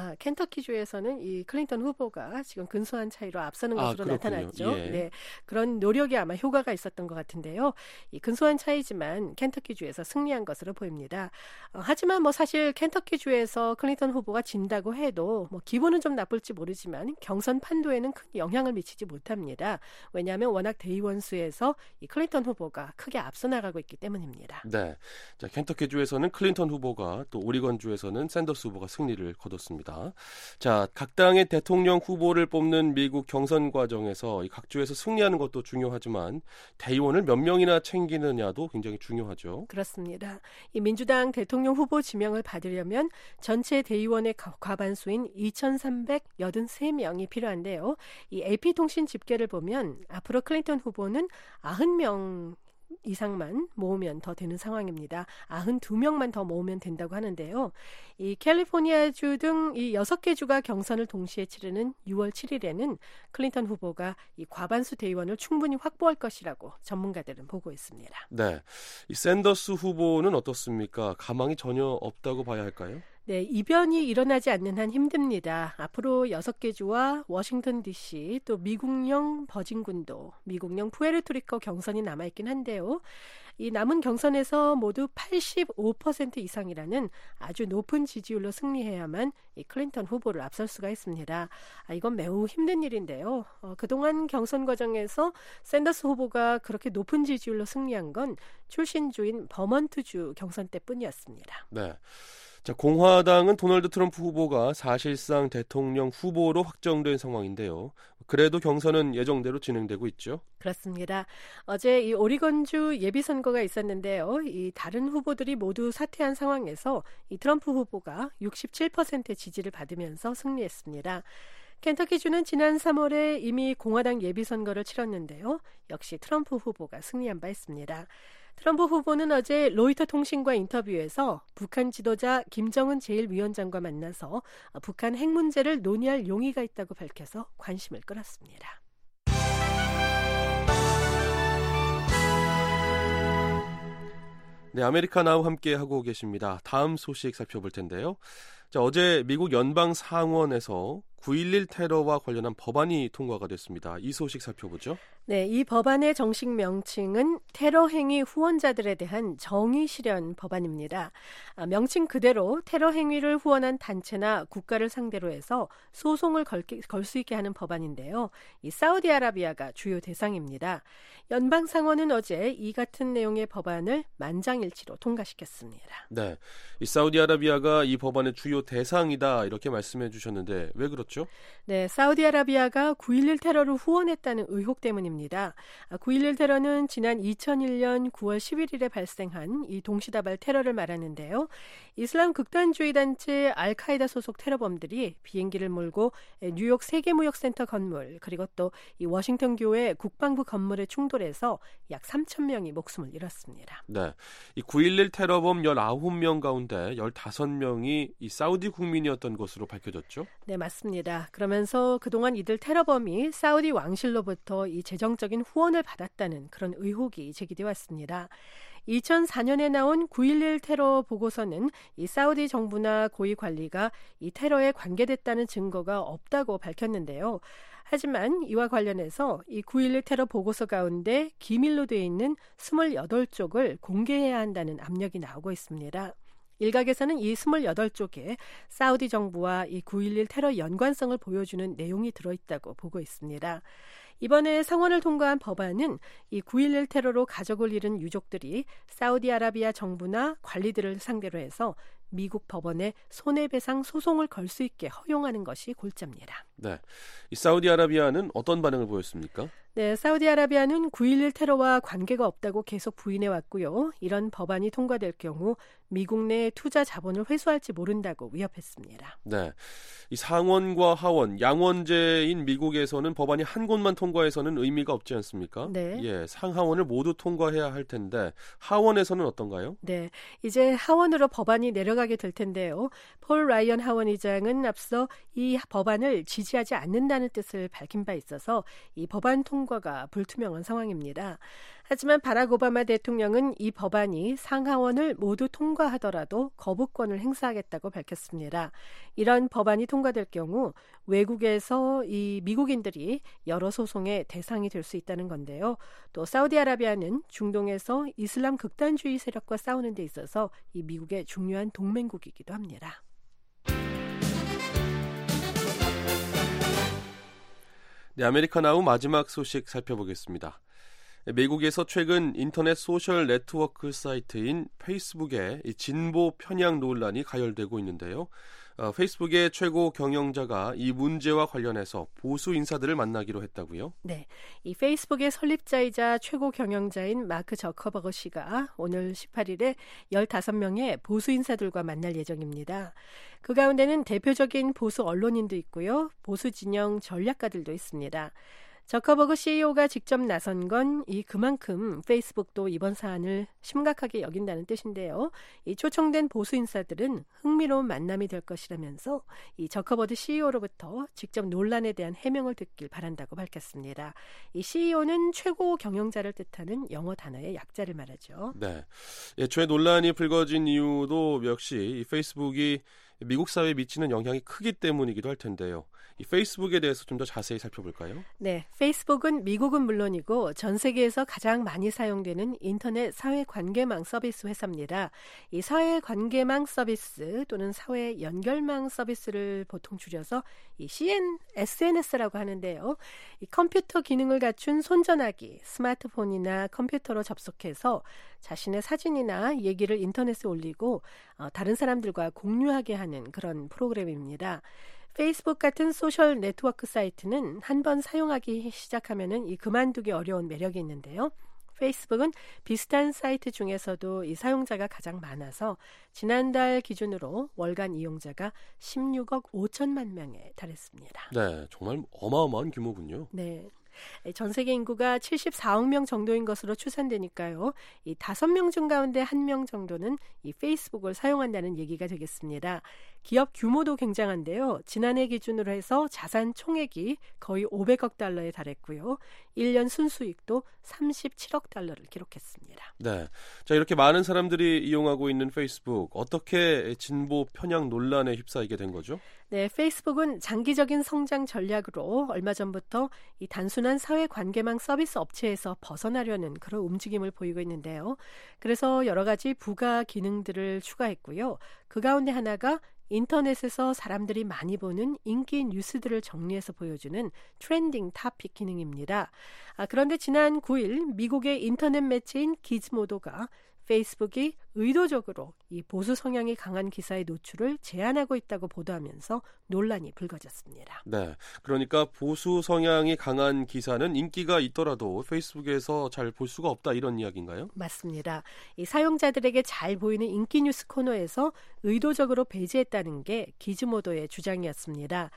켄터키주에서는 이 클린턴 후보가 지금 근소한 차이로 앞서는 것으로 그렇군요. 나타났죠. 예. 네, 그런 노력이 아마 효과가 있었던 것 같은데요. 이 근소한 차이지만 켄터키주에서 승리한 것으로 보입니다. 하지만 사실 켄터키주에서 클린턴 후보가 진다고 해도 기분은 좀 나쁠지 모르지만 경선 판도에는 큰 영향을 미치지 못합니다. 왜냐하면 워낙 대의원 수에서 이 클린턴 후보가 크게 앞서 나가고 있기 때문입니다. 네, 자, 켄터키주에서는 클린턴 후보가 또 오리건주에서는 샌더스 후보가 승리를 거뒀습니다. 자, 각 당의 대통령 후보를 뽑는 미국 경선 과정에서 각 주에서 승리하는 것도 중요하지만 대의원을 몇 명이나 챙기느냐도 굉장히 중요하죠. 그렇습니다. 이 민주당 대통령 후보 지명을 받으려면 전체 대의원의 과반수인 2,383명이 필요한데요. 이 AP통신 집계를 보면 앞으로 클린턴 후보는 90명 이상만 모으면 더 되는 상황입니다. 92명만 더 모으면 된다고 하는데요. 이 캘리포니아주 등 이 6개 주가 경선을 동시에 치르는 6월 7일에는 클린턴 후보가 이 과반수 대의원을 충분히 확보할 것이라고 전문가들은 보고 있습니다. 네, 이 샌더스 후보는 어떻습니까? 가망이 전혀 없다고 봐야 할까요? 네, 이변이 일어나지 않는 한 힘듭니다. 앞으로 6개 주와 워싱턴 DC, 또 미국령 버진군도, 미국령 푸에르토리코 경선이 남아있긴 한데요. 이 남은 경선에서 모두 85% 이상이라는 아주 높은 지지율로 승리해야만 이 클린턴 후보를 앞설 수가 있습니다. 이건 매우 힘든 일인데요. 그동안 경선 과정에서 샌더스 후보가 그렇게 높은 지지율로 승리한 건 출신주인 버먼트주 경선 때뿐이었습니다. 네. 자, 공화당은 도널드 트럼프 후보가 사실상 대통령 후보로 확정된 상황인데요. 그래도 경선은 예정대로 진행되고 있죠? 그렇습니다. 어제 이 오리건주 예비선거가 있었는데요. 이 다른 후보들이 모두 사퇴한 상황에서 이 트럼프 후보가 67%의 지지를 받으면서 승리했습니다. 켄터키주는 지난 3월에 이미 공화당 예비선거를 치렀는데요. 역시 트럼프 후보가 승리한 바 있습니다. 트럼프 후보는 어제 로이터 통신과 인터뷰에서 북한 지도자 김정은 제1위원장과 만나서 북한 핵 문제를 논의할 용의가 있다고 밝혀서 관심을 끌었습니다. 네, 아메리카 나우 함께 하고 계십니다. 다음 소식 살펴볼 텐데요. 자, 어제 미국 연방 상원에서 9.11 테러와 관련한 법안이 통과가 됐습니다. 이 소식 살펴보죠. 네, 이 법안의 정식 명칭은 테러 행위 후원자들에 대한 정의 실현 법안입니다. 명칭 그대로 테러 행위를 후원한 단체나 국가를 상대로 해서 소송을 걸 수 있게 하는 법안인데요. 이 사우디아라비아가 주요 대상입니다. 연방 상원은 어제 이 같은 내용의 법안을 만장일치로 통과시켰습니다. 네, 이 사우디아라비아가 이 법안의 주요 대상이다 이렇게 말씀해 주셨는데 왜 그렇죠? 네, 사우디아라비아가 9.11 테러를 후원했다는 의혹 때문입니다. 9.11 테러는 지난 2001년 9월 11일에 발생한 이 동시다발 테러를 말하는데요. 이슬람 극단주의 단체 알카에다 소속 테러범들이 비행기를 몰고 뉴욕 세계무역센터 건물 그리고 또 이 워싱턴 교회 국방부 건물에 충돌해서 약 3,000명이 목숨을 잃었습니다. 네, 이 9.11 테러범 19명 가운데 15명이 이 사우디 국민이었던 것으로 밝혀졌죠? 네, 맞습니다. 그러면서 그동안 이들 테러범이 사우디 왕실로부터 이 재정적인 후원을 받았다는 그런 의혹이 제기돼 왔습니다. 2004년에 나온 9.11 테러 보고서는 이 사우디 정부나 고위 관리가 이 테러에 관계됐다는 증거가 없다고 밝혔는데요. 하지만 이와 관련해서 이 9.11 테러 보고서 가운데 기밀로 되어 있는 28쪽을 공개해야 한다는 압력이 나오고 있습니다. 일각에서는 이 28쪽에 사우디 정부와 이 9.11 테러 연관성을 보여주는 내용이 들어있다고 보고 있습니다. 이번에 상원을 통과한 법안은 이 9.11 테러로 가족을 잃은 유족들이 사우디아라비아 정부나 관리들을 상대로 해서 미국 법원에 손해배상 소송을 걸 수 있게 허용하는 것이 골자입니다. 네, 이 사우디아라비아는 어떤 반응을 보였습니까? 네, 사우디아라비아는 9.11 테러와 관계가 없다고 계속 부인해왔고요. 이런 법안이 통과될 경우 미국 내 투자 자본을 회수할지 모른다고 위협했습니다. 네, 이 상원과 하원, 양원제인 미국에서는 법안이 한 곳만 통과해서는 의미가 없지 않습니까? 네. 예, 상하원을 모두 통과해야 할 텐데 하원에서는 어떤가요? 네, 이제 하원으로 법안이 내려가게 될 텐데요. 폴 라이언 하원의장은 앞서 이 법안을 지지하지 않는다는 뜻을 밝힌 바 있어서 이 법안 통과가 불투명한 상황입니다. 하지만 바락 오바마 대통령은 이 법안이 상하원을 모두 통과하더라도 거부권을 행사하겠다고 밝혔습니다. 이런 법안이 통과될 경우 외국에서 이 미국인들이 여러 소송의 대상이 될 수 있다는 건데요. 또 사우디아라비아는 중동에서 이슬람 극단주의 세력과 싸우는 데 있어서 이 미국의 중요한 동맹국이기도 합니다. 네, 아메리카나우 마지막 소식 살펴보겠습니다. 미국에서 최근 인터넷 소셜 네트워크 사이트인 페이스북의 진보 편향 논란이 가열되고 있는데요. 페이스북의 최고 경영자가 이 문제와 관련해서 보수 인사들을 만나기로 했다고요? 네, 이 페이스북의 설립자이자 최고 경영자인 마크 저커버거 씨가 오늘 18일에 15명의 보수 인사들과 만날 예정입니다. 그 가운데는 대표적인 보수 언론인도 있고요. 보수 진영 전략가들도 있습니다. 저커버그 CEO가 직접 나선 건 그만큼 페이스북도 이번 사안을 심각하게 여긴다는 뜻인데요. 이 초청된 보수 인사들은 흥미로운 만남이 될 것이라면서 이 저커버그 CEO로부터 직접 논란에 대한 해명을 듣길 바란다고 밝혔습니다. 이 CEO는 최고 경영자를 뜻하는 영어 단어의 약자를 말하죠. 네, 애초에 논란이 불거진 이유도 역시 이 페이스북이 미국 사회에 미치는 영향이 크기 때문이기도 할 텐데요. 이 페이스북에 대해서 좀 더 자세히 살펴볼까요? 네, 페이스북은 미국은 물론이고 전 세계에서 가장 많이 사용되는 인터넷 사회관계망 서비스 회사입니다. 이 사회관계망 서비스 또는 사회 연결망 서비스를 보통 줄여서 이 SNS라고 하는데요. 이 컴퓨터 기능을 갖춘 손전화기, 스마트폰이나 컴퓨터로 접속해서 자신의 사진이나 얘기를 인터넷에 올리고 다른 사람들과 공유하게 하는 그런 프로그램입니다. 페이스북 같은 소셜 네트워크 사이트는 한번 사용하기 시작하면은 그만두기 어려운 매력이 있는데요. 페이스북은 비슷한 사이트 중에서도 이 사용자가 가장 많아서 지난달 기준으로 월간 이용자가 16억 5천만 명에 달했습니다. 네, 정말 어마어마한 규모군요. 네. 전 세계 인구가 74억 명 정도인 것으로 추산되니까요. 이 5명 중 가운데 1명 정도는 이 페이스북을 사용한다는 얘기가 되겠습니다. 기업 규모도 굉장한데요. 지난해 기준으로 해서 자산 총액이 거의 500억 달러에 달했고요. 1년 순수익도 37억 달러를 기록했습니다. 네, 자 이렇게 많은 사람들이 이용하고 있는 페이스북, 어떻게 진보 편향 논란에 휩싸이게 된 거죠? 네, 페이스북은 장기적인 성장 전략으로 얼마 전부터 이 단순한 사회 관계망 서비스 업체에서 벗어나려는 그런 움직임을 보이고 있는데요. 그래서 여러 가지 부가 기능들을 추가했고요. 그 가운데 하나가 인터넷에서 사람들이 많이 보는 인기 뉴스들을 정리해서 보여주는 트렌딩 토픽 기능입니다. 그런데 지난 9일 미국의 인터넷 매체인 기즈모도가 페이스북이 의도적으로 이 보수 성향이 강한 기사의 노출을 제한하고 있다고 보도하면서 논란이 불거졌습니다. 네, 그러니까 보수 성향이 강한 기사는 인기가 있더라도 페이스북에서 잘 볼 수가 없다 이런 이야기인가요? 맞습니다. 이 사용자들에게 잘 보이는 인기 뉴스 코너에서 의도적으로 배제했다는 게 기즈모도의 주장이었습니다.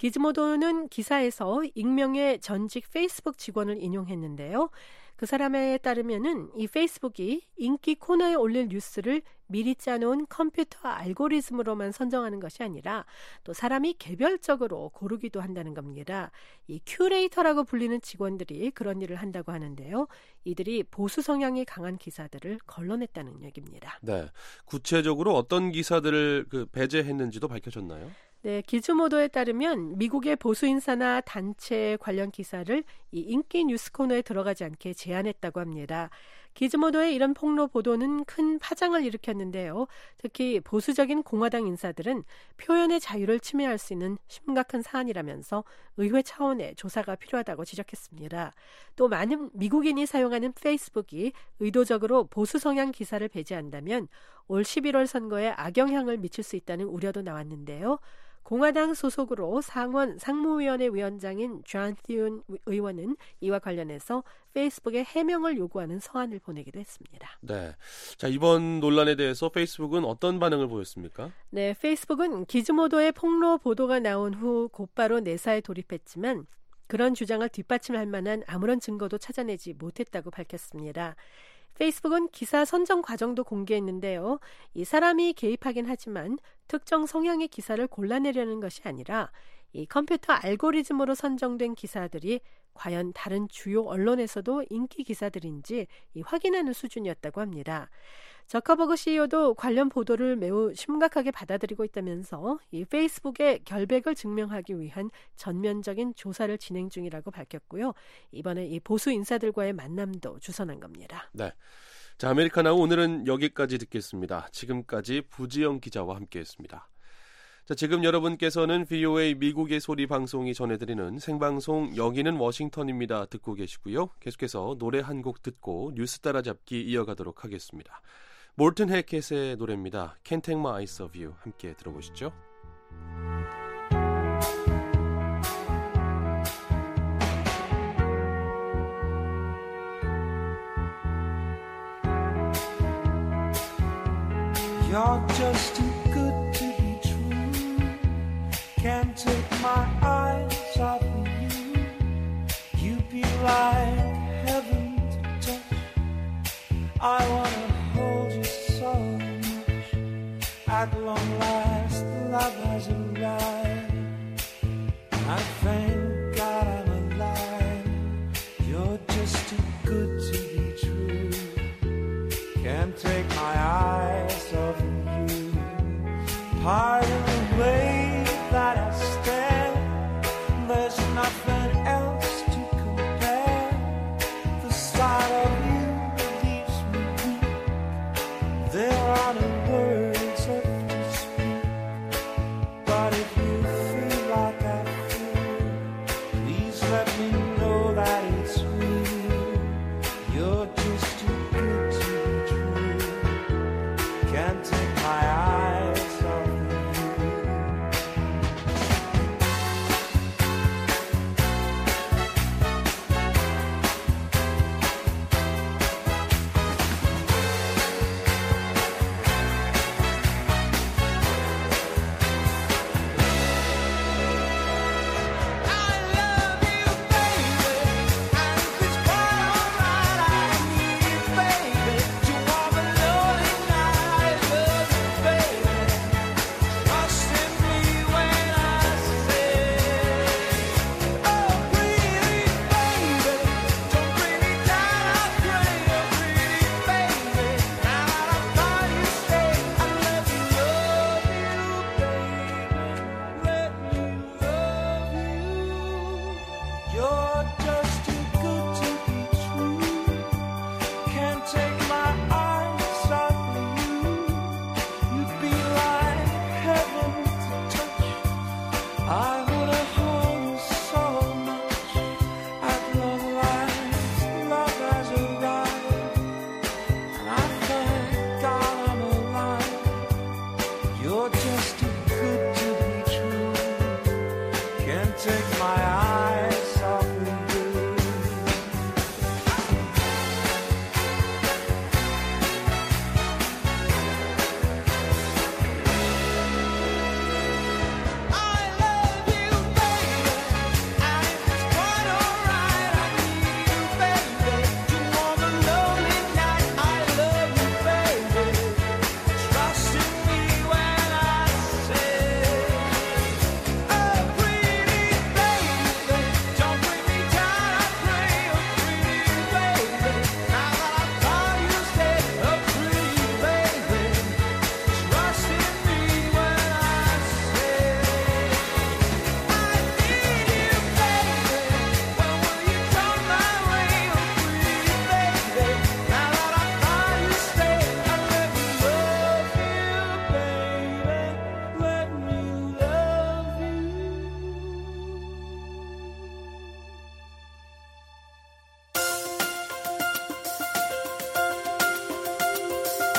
기즈모도는 기사에서 익명의 전직 페이스북 직원을 인용했는데요. 그 사람에 따르면은 이 페이스북이 인기 코너에 올릴 뉴스를 미리 짜놓은 컴퓨터 알고리즘으로만 선정하는 것이 아니라 또 사람이 개별적으로 고르기도 한다는 겁니다. 이 큐레이터라고 불리는 직원들이 그런 일을 한다고 하는데요. 이들이 보수 성향이 강한 기사들을 걸러냈다는 얘기입니다. 네, 구체적으로 어떤 기사들을 배제했는지도 밝혀졌나요? 네, 기즈모도에 따르면 미국의 보수 인사나 단체 관련 기사를 이 인기 뉴스 코너에 들어가지 않게 제한했다고 합니다. 기즈모도의 이런 폭로 보도는 큰 파장을 일으켰는데요. 특히 보수적인 공화당 인사들은 표현의 자유를 침해할 수 있는 심각한 사안이라면서 의회 차원의 조사가 필요하다고 지적했습니다. 또 많은 미국인이 사용하는 페이스북이 의도적으로 보수 성향 기사를 배제한다면 올 11월 선거에 악영향을 미칠 수 있다는 우려도 나왔는데요. 공화당 소속으로 상원 상무위원회 위원장인 존 티운 의원은 이와 관련해서 페이스북에 해명을 요구하는 서한을 보내기도 했습니다. 네, 자 이번 논란에 대해서 페이스북은 어떤 반응을 보였습니까? 네, 페이스북은 기즈모도의 폭로 보도가 나온 후 곧바로 내사에 돌입했지만 그런 주장을 뒷받침할 만한 아무런 증거도 찾아내지 못했다고 밝혔습니다. 페이스북은 기사 선정 과정도 공개했는데요. 이 사람이 개입하긴 하지만 특정 성향의 기사를 골라내려는 것이 아니라 이 컴퓨터 알고리즘으로 선정된 기사들이 과연 다른 주요 언론에서도 인기 기사들인지 확인하는 수준이었다고 합니다. 저커버그 CEO도 관련 보도를 매우 심각하게 받아들이고 있다면서 이 페이스북의 결백을 증명하기 위한 전면적인 조사를 진행 중이라고 밝혔고요. 이번에 이 보수 인사들과의 만남도 주선한 겁니다. 네, 자 아메리카나우 오늘은 여기까지 듣겠습니다. 지금까지 부지영 기자와 함께했습니다. 자, 지금 여러분께서는 VOA 미국의 소리 방송이 전해드리는 생방송 여기는 워싱턴입니다. 듣고 계시고요. 계속해서 노래 한 곡 듣고 뉴스 따라잡기 이어가도록 하겠습니다. 몰튼 해켓의 노래입니다. Can't Take My Eyes Off You 함께 들어보시죠. You're just too good to be true. Can't take my eyes off of you. You'd be like heaven to touch. I wanna hold you so much. At long last, love has arrived. I thank God I'm alive. You're just too good to be true. Can't take my eyes off of you. Pardon the way that I stand. There's nothing else to compare. The sight of you leaves me weak. There are no words left to speak. But if you feel like I feel, please let me know that it's real. You're just too good to be true. Can't take my eyes off of you.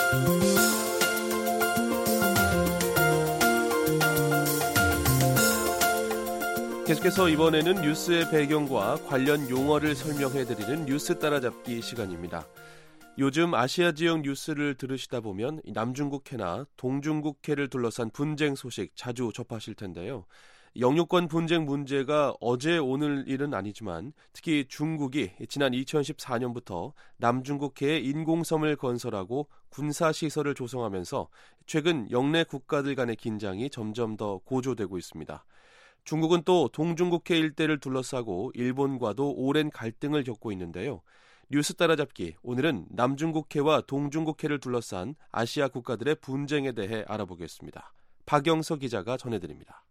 계속해서 이번에는 뉴스의 배경과 관련 용어를 설명해드리는 뉴스 따라잡기 시간입니다. 요즘 아시아 지역 뉴스를 들으시다 보면 남중국해나 동중국해를 둘러싼 분쟁 소식 자주 접하실 텐데요. 영유권 분쟁 문제가 어제 오늘 일은 아니지만 특히 중국이 지난 2014년부터 남중국해에 인공섬을 건설하고 군사시설을 조성하면서 최근 영내 국가들 간의 긴장이 점점 더 고조되고 있습니다. 중국은 또 동중국해 일대를 둘러싸고 일본과도 오랜 갈등을 겪고 있는데요. 뉴스 따라잡기, 오늘은 남중국해와 동중국해를 둘러싼 아시아 국가들의 분쟁에 대해 알아보겠습니다. 박영서 기자가 전해드립니다.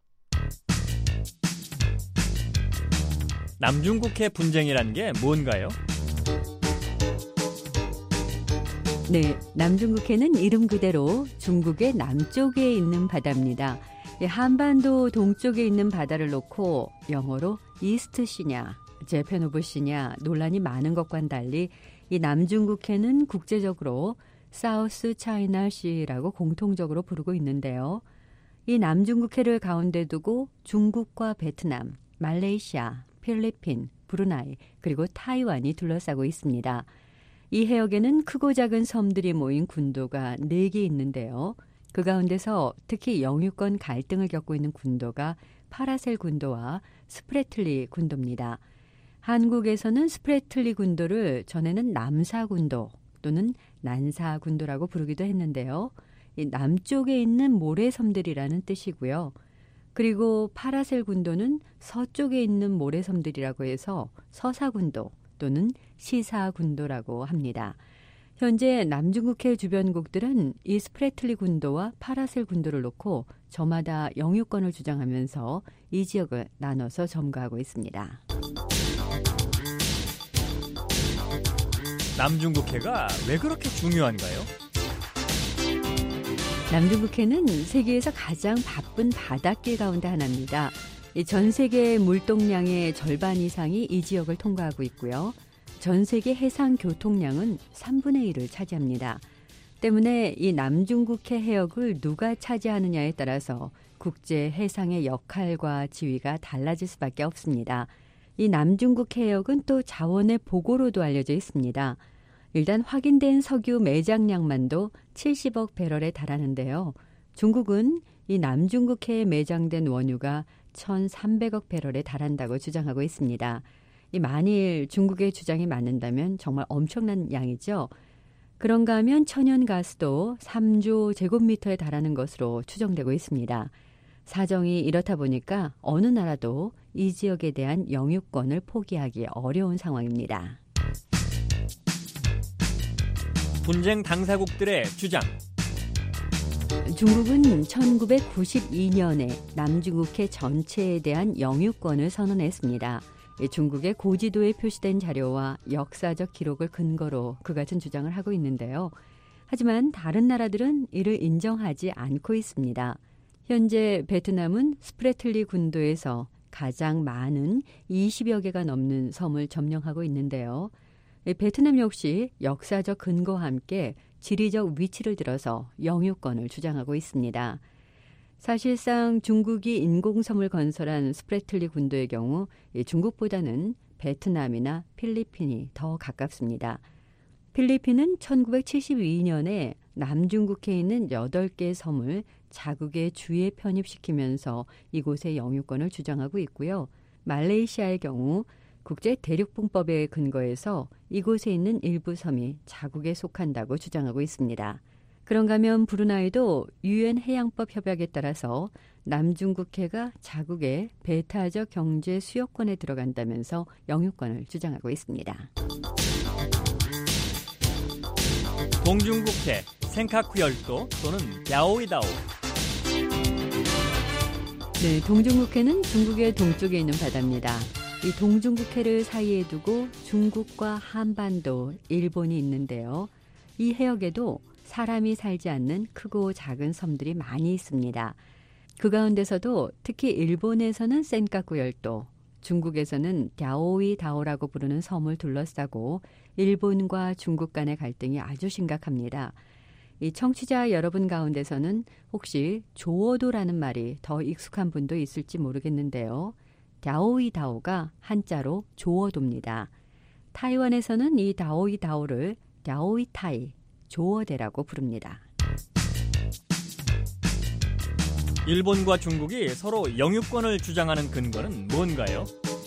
남중국해 분쟁이란 게 뭔가요? 네, 남중국해는 이름 그대로 중국의 남쪽에 있는 바다입니다. 한반도 동쪽에 있는 바다를 놓고 영어로 이스트시냐, 재팬 오브 시냐 논란이 많은 것과는 달리 이 남중국해는 국제적으로 사우스 차이나 시라고 공통적으로 부르고 있는데요. 이 남중국해를 가운데 두고 중국과 베트남, 말레이시아, 필리핀, 브루나이 그리고 타이완이 둘러싸고 있습니다. 이 해역에는 크고 작은 섬들이 모인 군도가 4개 있는데요. 그 가운데서 특히 영유권 갈등을 겪고 있는 군도가 파라셀 군도와 스프레틀리 군도입니다. 한국에서는 스프레틀리 군도를 전에는 남사 군도 또는 난사 군도라고 부르기도 했는데요. 이 남쪽에 있는 모래섬들이라는 뜻이고요. 그리고 파라셀 군도는 서쪽에 있는 모래섬들이라고 해서 서사 군도 또는 시사 군도라고 합니다. 현재 남중국해 주변국들은 이 스프레틀리 군도와 파라셀 군도를 놓고 저마다 영유권을 주장하면서 이 지역을 나눠서 점거하고 있습니다. 남중국해가 왜 그렇게 중요한가요? 남중국해는 세계에서 가장 바쁜 바닷길 가운데 하나입니다. 전 세계 물동량의 절반 이상이 이 지역을 통과하고 있고요. 전 세계 해상 교통량은 3분의 1을 차지합니다. 때문에 이 남중국해 해역을 누가 차지하느냐에 따라서 국제 해상의 역할과 지위가 달라질 수밖에 없습니다. 이 남중국해 해역은 또 자원의 보고로도 알려져 있습니다. 일단 확인된 석유 매장량만도 70억 배럴에 달하는데요. 중국은 이 남중국해에 매장된 원유가 1,300억 배럴에 달한다고 주장하고 있습니다. 만일 중국의 주장이 맞는다면 정말 엄청난 양이죠. 그런가 하면 천연가스도 3조 제곱미터에 달하는 것으로 추정되고 있습니다. 사정이 이렇다 보니까 어느 나라도 이 지역에 대한 영유권을 포기하기 어려운 상황입니다. 분쟁 당사국들의 주장. 중국은 1992년에 남중국해 전체에 대한 영유권을 선언했습니다. 중국의 고지도에 표시된 자료와 역사적 기록을 근거로 그 같은 주장을 하고 있는데요. 하지만 다른 나라들은 이를 인정하지 않고 있습니다. 현재 베트남은 스프레틀리 군도에서 가장 많은 20여 개가 넘는 섬을 점령하고 있는데요. 베트남 역시 역사적 근거와 함께 지리적 위치를 들어서 영유권을 주장하고 있습니다. 사실상 중국이 인공섬을 건설한 스프레틀리 군도의 경우 중국보다는 베트남이나 필리핀이 더 가깝습니다. 필리핀은 1972년에 남중국해에 있는 8개의 섬을 자국의 주에 편입시키면서 이곳의 영유권을 주장하고 있고요. 말레이시아의 경우 국제 대륙분법에 근거해서 이곳에 있는 일부 섬이 자국에 속한다고 주장하고 있습니다. 그런가 하면 브루나이도 유엔 해양법 협약에 따라서 남중국해가 자국의 배타적 경제 수역권에 들어간다면서 영유권을 주장하고 있습니다. 동중국해, 센카쿠 열도 또는 야오이다오. 네, 동중국해는 중국의 동쪽에 있는 바다입니다. 이 동중국해를 사이에 두고 중국과 한반도, 일본이 있는데요. 이 해역에도 사람이 살지 않는 크고 작은 섬들이 많이 있습니다. 그 가운데서도 특히 일본에서는 센카쿠 열도, 중국에서는 랴오이다오라고 부르는 섬을 둘러싸고 일본과 중국 간의 갈등이 아주 심각합니다. 이 청취자 여러분 가운데서는 혹시 조어도라는 말이 더 익숙한 분도 있을지 모르겠는데요. 갸오이다오가 한자로 조어도입니다. 타이완에서는 이 다오이다오를 갸오이타이, 조어대라고 부릅니다. 일본과 중국이 서로 영유권을 주장하는 근거는 뭔가요?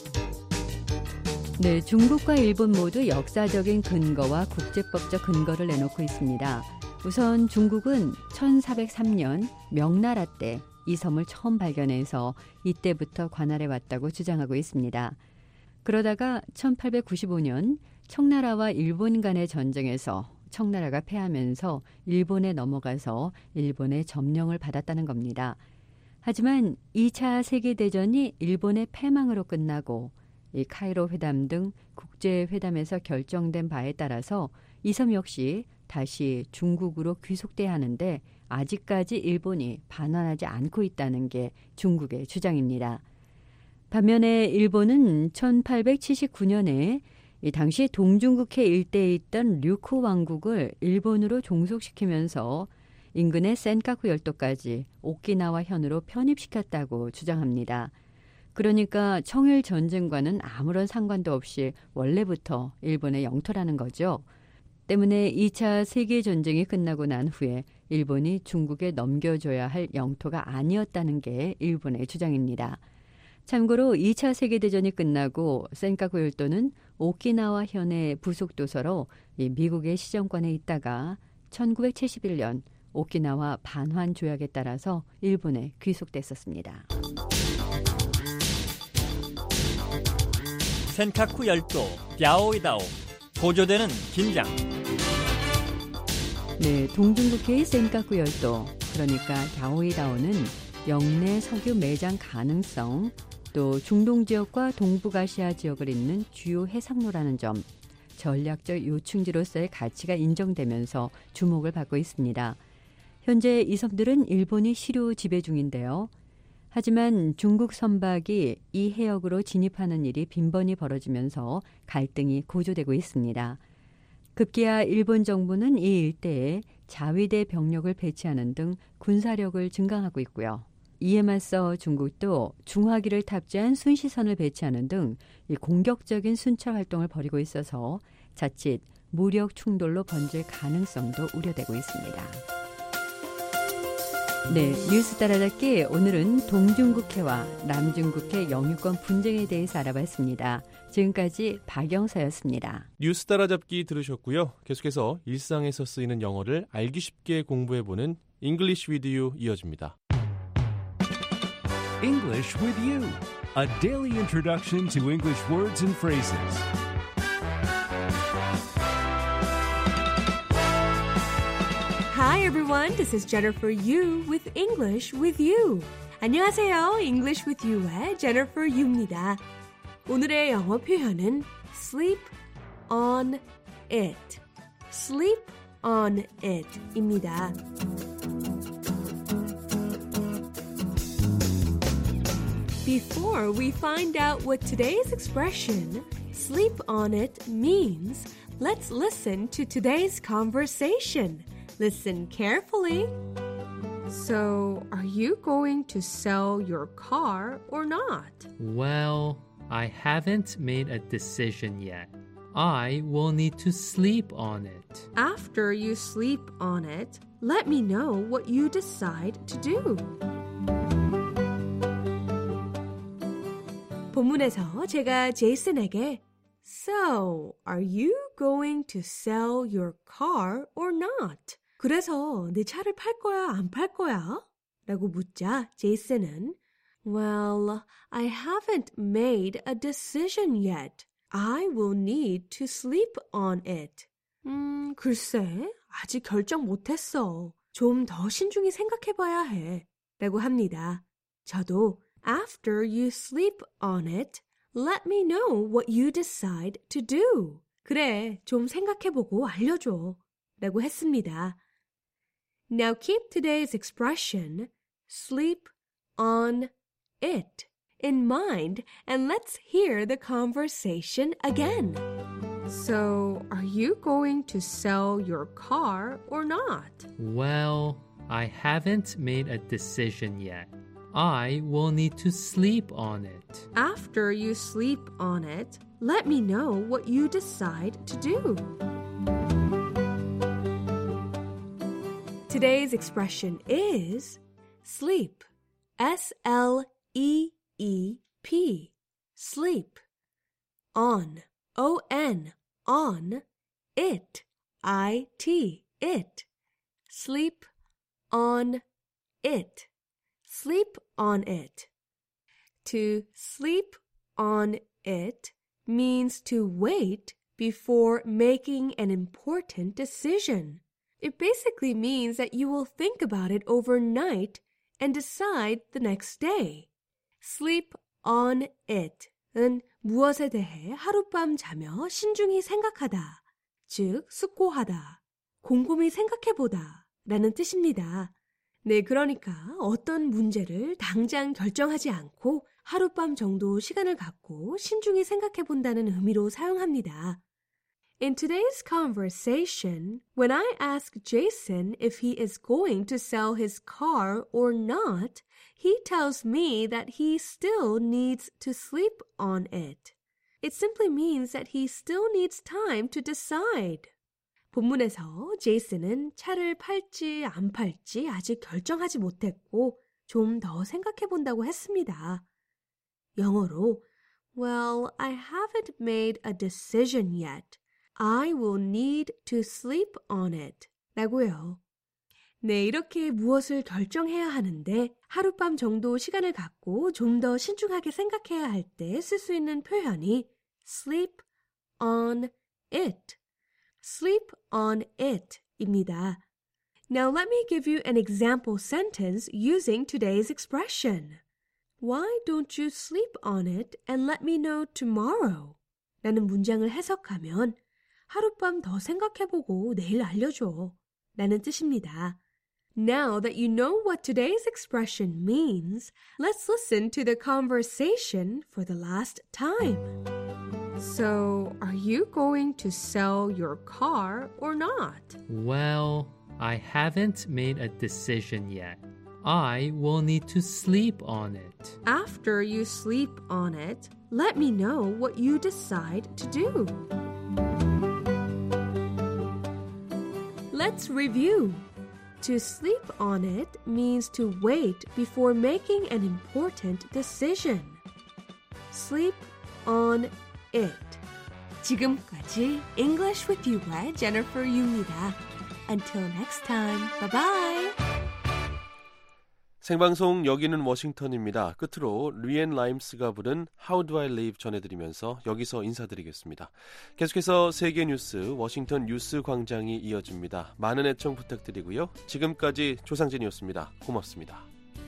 네, 중국과 일본 모두 역사적인 근거와 국제법적 근거를 내놓고 있습니다. 우선 중국은 1403년 명나라 때 이 섬을 처음 발견해서 이때부터 관할해 왔다고 주장하고 있습니다. 그러다가 1895년 청나라와 일본 간의 전쟁에서 청나라가 패하면서 일본에 넘어가서 일본의 점령을 받았다는 겁니다. 하지만 2차 세계대전이 일본의 패망으로 끝나고 이 카이로 회담 등 국제회담에서 결정된 바에 따라서 이 섬 역시 다시 중국으로 귀속돼야 하는데 아직까지 일본이 반환하지 않고 있다는 게 중국의 주장입니다. 반면에 일본은 1879년에 이 당시 동중국해 일대에 있던 류쿠 왕국을 일본으로 종속시키면서 인근의 센카쿠 열도까지 오키나와 현으로 편입시켰다고 주장합니다. 그러니까 청일 전쟁과는 아무런 상관도 없이 원래부터 일본의 영토라는 거죠. 때문에 2차 세계전쟁이 끝나고 난 후에 일본이 중국에 넘겨줘야 할 영토가 아니었다는 게 일본의 주장입니다. 참고로 2차 세계대전이 끝나고 센카쿠 열도는 오키나와 현의 부속도서로 미국의 시정권에 있다가 1971년 오키나와 반환 조약에 따라서 일본에 귀속됐었습니다. 센카쿠 열도, 갸오이다오, 고조되는 긴장. 네, 동중국해의 센카쿠 열도, 그러니까 갸오이다오는 영내 석유 매장 가능성, 또 중동 지역과 동북아시아 지역을 잇는 주요 해상로라는 점, 전략적 요충지로서의 가치가 인정되면서 주목을 받고 있습니다. 현재 이 섬들은 일본이 실효 지배 중인데요. 하지만 중국 선박이 이 해역으로 진입하는 일이 빈번히 벌어지면서 갈등이 고조되고 있습니다. 급기야 일본 정부는 이 일대에 자위대 병력을 배치하는 등 군사력을 증강하고 있고요. 이에 맞서 중국도 중화기를 탑재한 순시선을 배치하는 등 공격적인 순찰 활동을 벌이고 있어서 자칫 무력 충돌로 번질 가능성도 우려되고 있습니다. 네, 뉴스 따라잡기 오늘은 동중국해와 남중국해 영유권 분쟁에 대해서 알아봤습니다. 지금까지 박영서였습니다. 뉴스 따라잡기 들으셨고요. 계속해서 일상에서 쓰이는 영어를 알기 쉽게 공부해보는 English with You 이어집니다. English with You, a daily introduction to English words and phrases. Hi everyone, this is Jennifer Yu with English with You. 안녕하세요, English with You의 Jennifer Yu입니다. 오늘의 영어 표현은 sleep on it, sleep on it입니다. Before we find out what today's expression, sleep on it, means, let's listen to today's conversation. Listen carefully. So, are you going to sell your car or not? Well, I haven't made a decision yet. I will need to sleep on it. After you sleep on it, let me know what you decide to do. 본문에서 제가 제이슨에게 So, are you going to sell your car or not? 그래서 내 차를 팔 거야, 안 팔 거야? 라고 묻자 제이슨은 Well, I haven't made a decision yet. I will need to sleep on it. 글쎄, 아직 결정 못했어. 좀 더 신중히 생각해봐야 해. 라고 합니다. 저도 After you sleep on it, let me know what you decide to do. 그래, 좀 생각해보고 알려줘. 라고 했습니다. Now keep today's expression, sleep on it, in mind and let's hear the conversation again. So, are you going to sell your car or not? Well, I haven't made a decision yet. I will need to sleep on it. After you sleep on it, let me know what you decide to do. Today's expression is sleep. S-L-E-E-P. Sleep. On. O-N. On. It. I-T. It. Sleep on it. Sleep on it. To sleep on it means to wait before making an important decision. It basically means that you will think about it overnight and decide the next day. Sleep on it은 무엇에 대해 하룻밤 자며 신중히 생각하다, 즉 숙고하다, 곰곰이 생각해보다 라는 뜻입니다. 네, 그러니까 어떤 문제를 당장 결정하지 않고 하룻밤 정도 시간을 갖고 신중히 생각해본다는 의미로 사용합니다. In today's conversation, when I ask Jason if he is going to sell his car or not, he tells me that he still needs to sleep on it. It simply means that he still needs time to decide. 본문에서 제이슨은 차를 팔지 안 팔지 아직 결정하지 못했고 좀 더 생각해 본다고 했습니다. 영어로 Well, I haven't made a decision yet. I will need to sleep on it. 라고요. 네, 이렇게 무엇을 결정해야 하는데 하룻밤 정도 시간을 갖고 좀 더 신중하게 생각해야 할 때 쓸 수 있는 표현이 sleep on it. sleep on it 입니다. Now let me give you an example sentence using today's expression. Why don't you sleep on it and let me know tomorrow? 라는 문장을 해석하면 하룻밤 더 생각해보고 내일 알려줘 라는 뜻입니다. Now that you know what today's expression means, let's listen to the conversation for the last time. So, are you going to sell your car or not? Well, I haven't made a decision yet. I will need to sleep on it. After you sleep on it, let me know what you decide to do. Let's review. To sleep on it means to wait before making an important decision. Sleep on it. 지금까지 English with You의 Jennifer Yu입니다. Until next time, bye-bye. 생방송 여기는 워싱턴입니다. 끝으로 리앤 라임스가 부른 How Do I Live 전해드리면서 여기서 인사드리겠습니다. 계속해서 세계 뉴스 워싱턴 뉴스 광장이 이어집니다. 많은 애청 부탁드리고요. 지금까지 조상진이었습니다. 고맙습니다.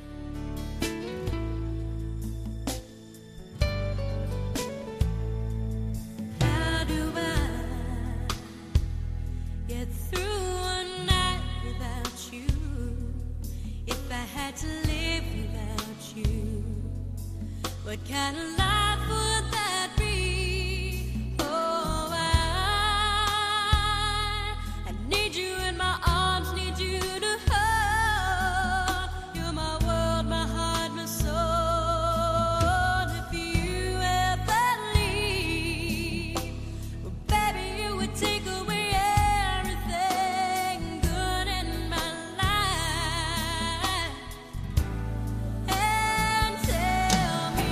What kind of life would that be? Oh, I need you in my arms, need you to hold. You're my world, my heart, my soul. If you ever leave, well, baby, you would take away everything good in my life. And tell me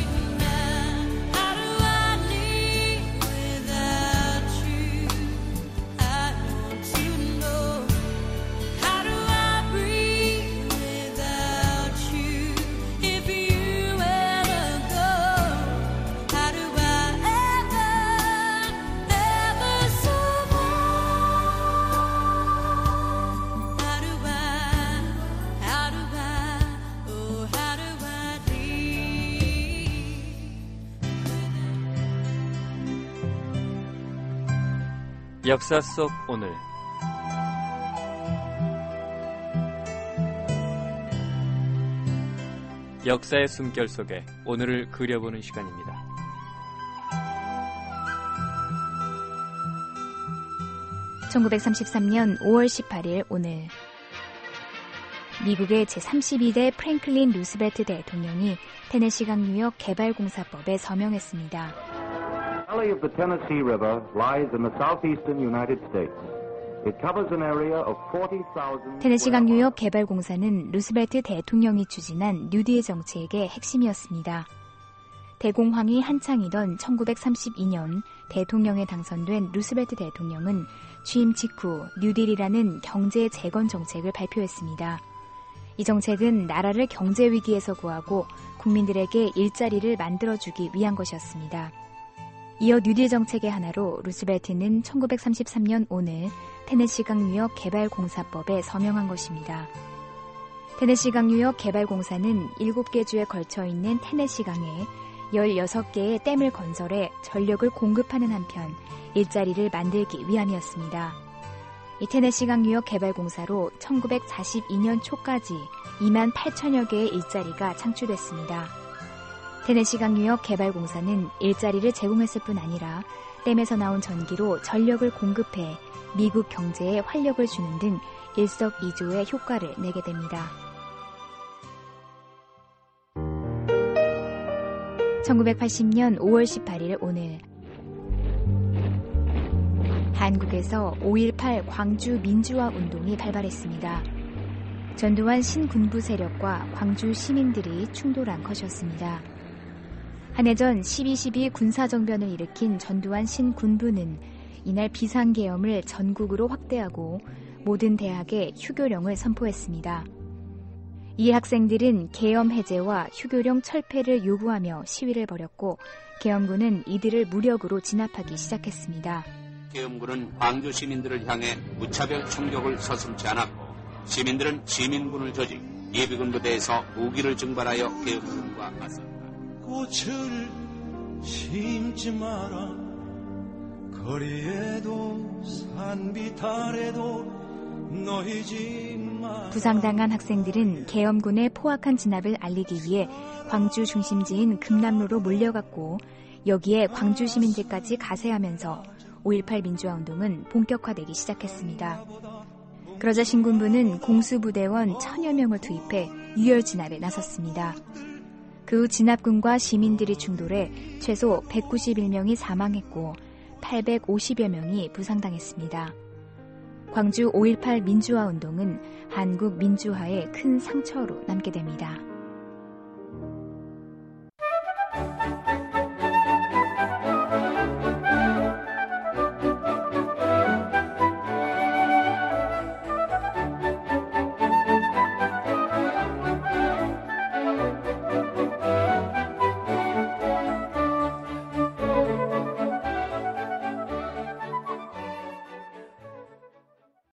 역사 속 오늘 역사의 숨결 속에 오늘을 그려보는 시간입니다. 1933년 5월 18일 오늘 미국의 제32대 프랭클린 루스벨트 대통령이 테네시강 뉴욕 개발공사법에 서명했습니다. The valley of the Tennessee River lies in the southeastern United States. It covers an area of 40,000. 테네시강 뉴욕 개발공사는 루스벨트 대통령이 추진한 뉴딜 정책의 핵심이었습니다. 대공황이 한창이던 1932년 대통령에 당선된 루스벨트 대통령은 취임 직후 뉴딜이라는 경제 재건 정책을 발표했습니다. 이 정책은 나라를 경제 위기에서 구하고 국민들에게 일자리를 만들어주기 위한 것이었습니다. 이어 뉴딜 정책의 하나로 루스벨트는 1933년 오늘 테네시강 뉴욕 개발공사법에 서명한 것입니다. 테네시강 뉴욕 개발공사는 7개 주에 걸쳐 있는 테네시강에 16개의 댐을 건설해 전력을 공급하는 한편 일자리를 만들기 위함이었습니다. 이 테네시강 뉴욕 개발공사로 1942년 초까지 2만 8천여 개의 일자리가 창출됐습니다. 테네시강 뉴욕 개발공사는 일자리를 제공했을 뿐 아니라 댐에서 나온 전기로 전력을 공급해 미국 경제에 활력을 주는 등 일석이조의 효과를 내게 됩니다. 1980년 5월 18일 오늘 한국에서 5.18 광주 민주화 운동이 발발했습니다. 전두환 신군부 세력과 광주 시민들이 충돌한 것이었습니다. 한 해 전 12.12 군사정변을 일으킨 전두환 신군부는 이날 비상계엄을 전국으로 확대하고 모든 대학에 휴교령을 선포했습니다. 이에 학생들은 계엄 해제와 휴교령 철폐를 요구하며 시위를 벌였고 계엄군은 이들을 무력으로 진압하기 시작했습니다. 계엄군은 광주 시민들을 향해 무차별 총격을 서슴지 않았고 시민들은 시민군을 조직 예비군 부대에서 무기를 증발하여 계엄군과 맞섰다. 꽃을 심지 마라 거리에도 산비탈에도 부상당한 학생들은 계엄군의 포악한 진압을 알리기 위해 광주 중심지인 금남로로 몰려갔고 여기에 광주 시민들까지 가세하면서 5.18 민주화운동은 본격화되기 시작했습니다. 그러자 신군부는 공수부대원 1000여 명을 투입해 유혈 진압에 나섰습니다. 그 후 진압군과 시민들이 충돌해 최소 191명이 사망했고 850여 명이 부상당했습니다. 광주 5.18 민주화 운동은 한국 민주화에 큰 상처로 남게 됩니다.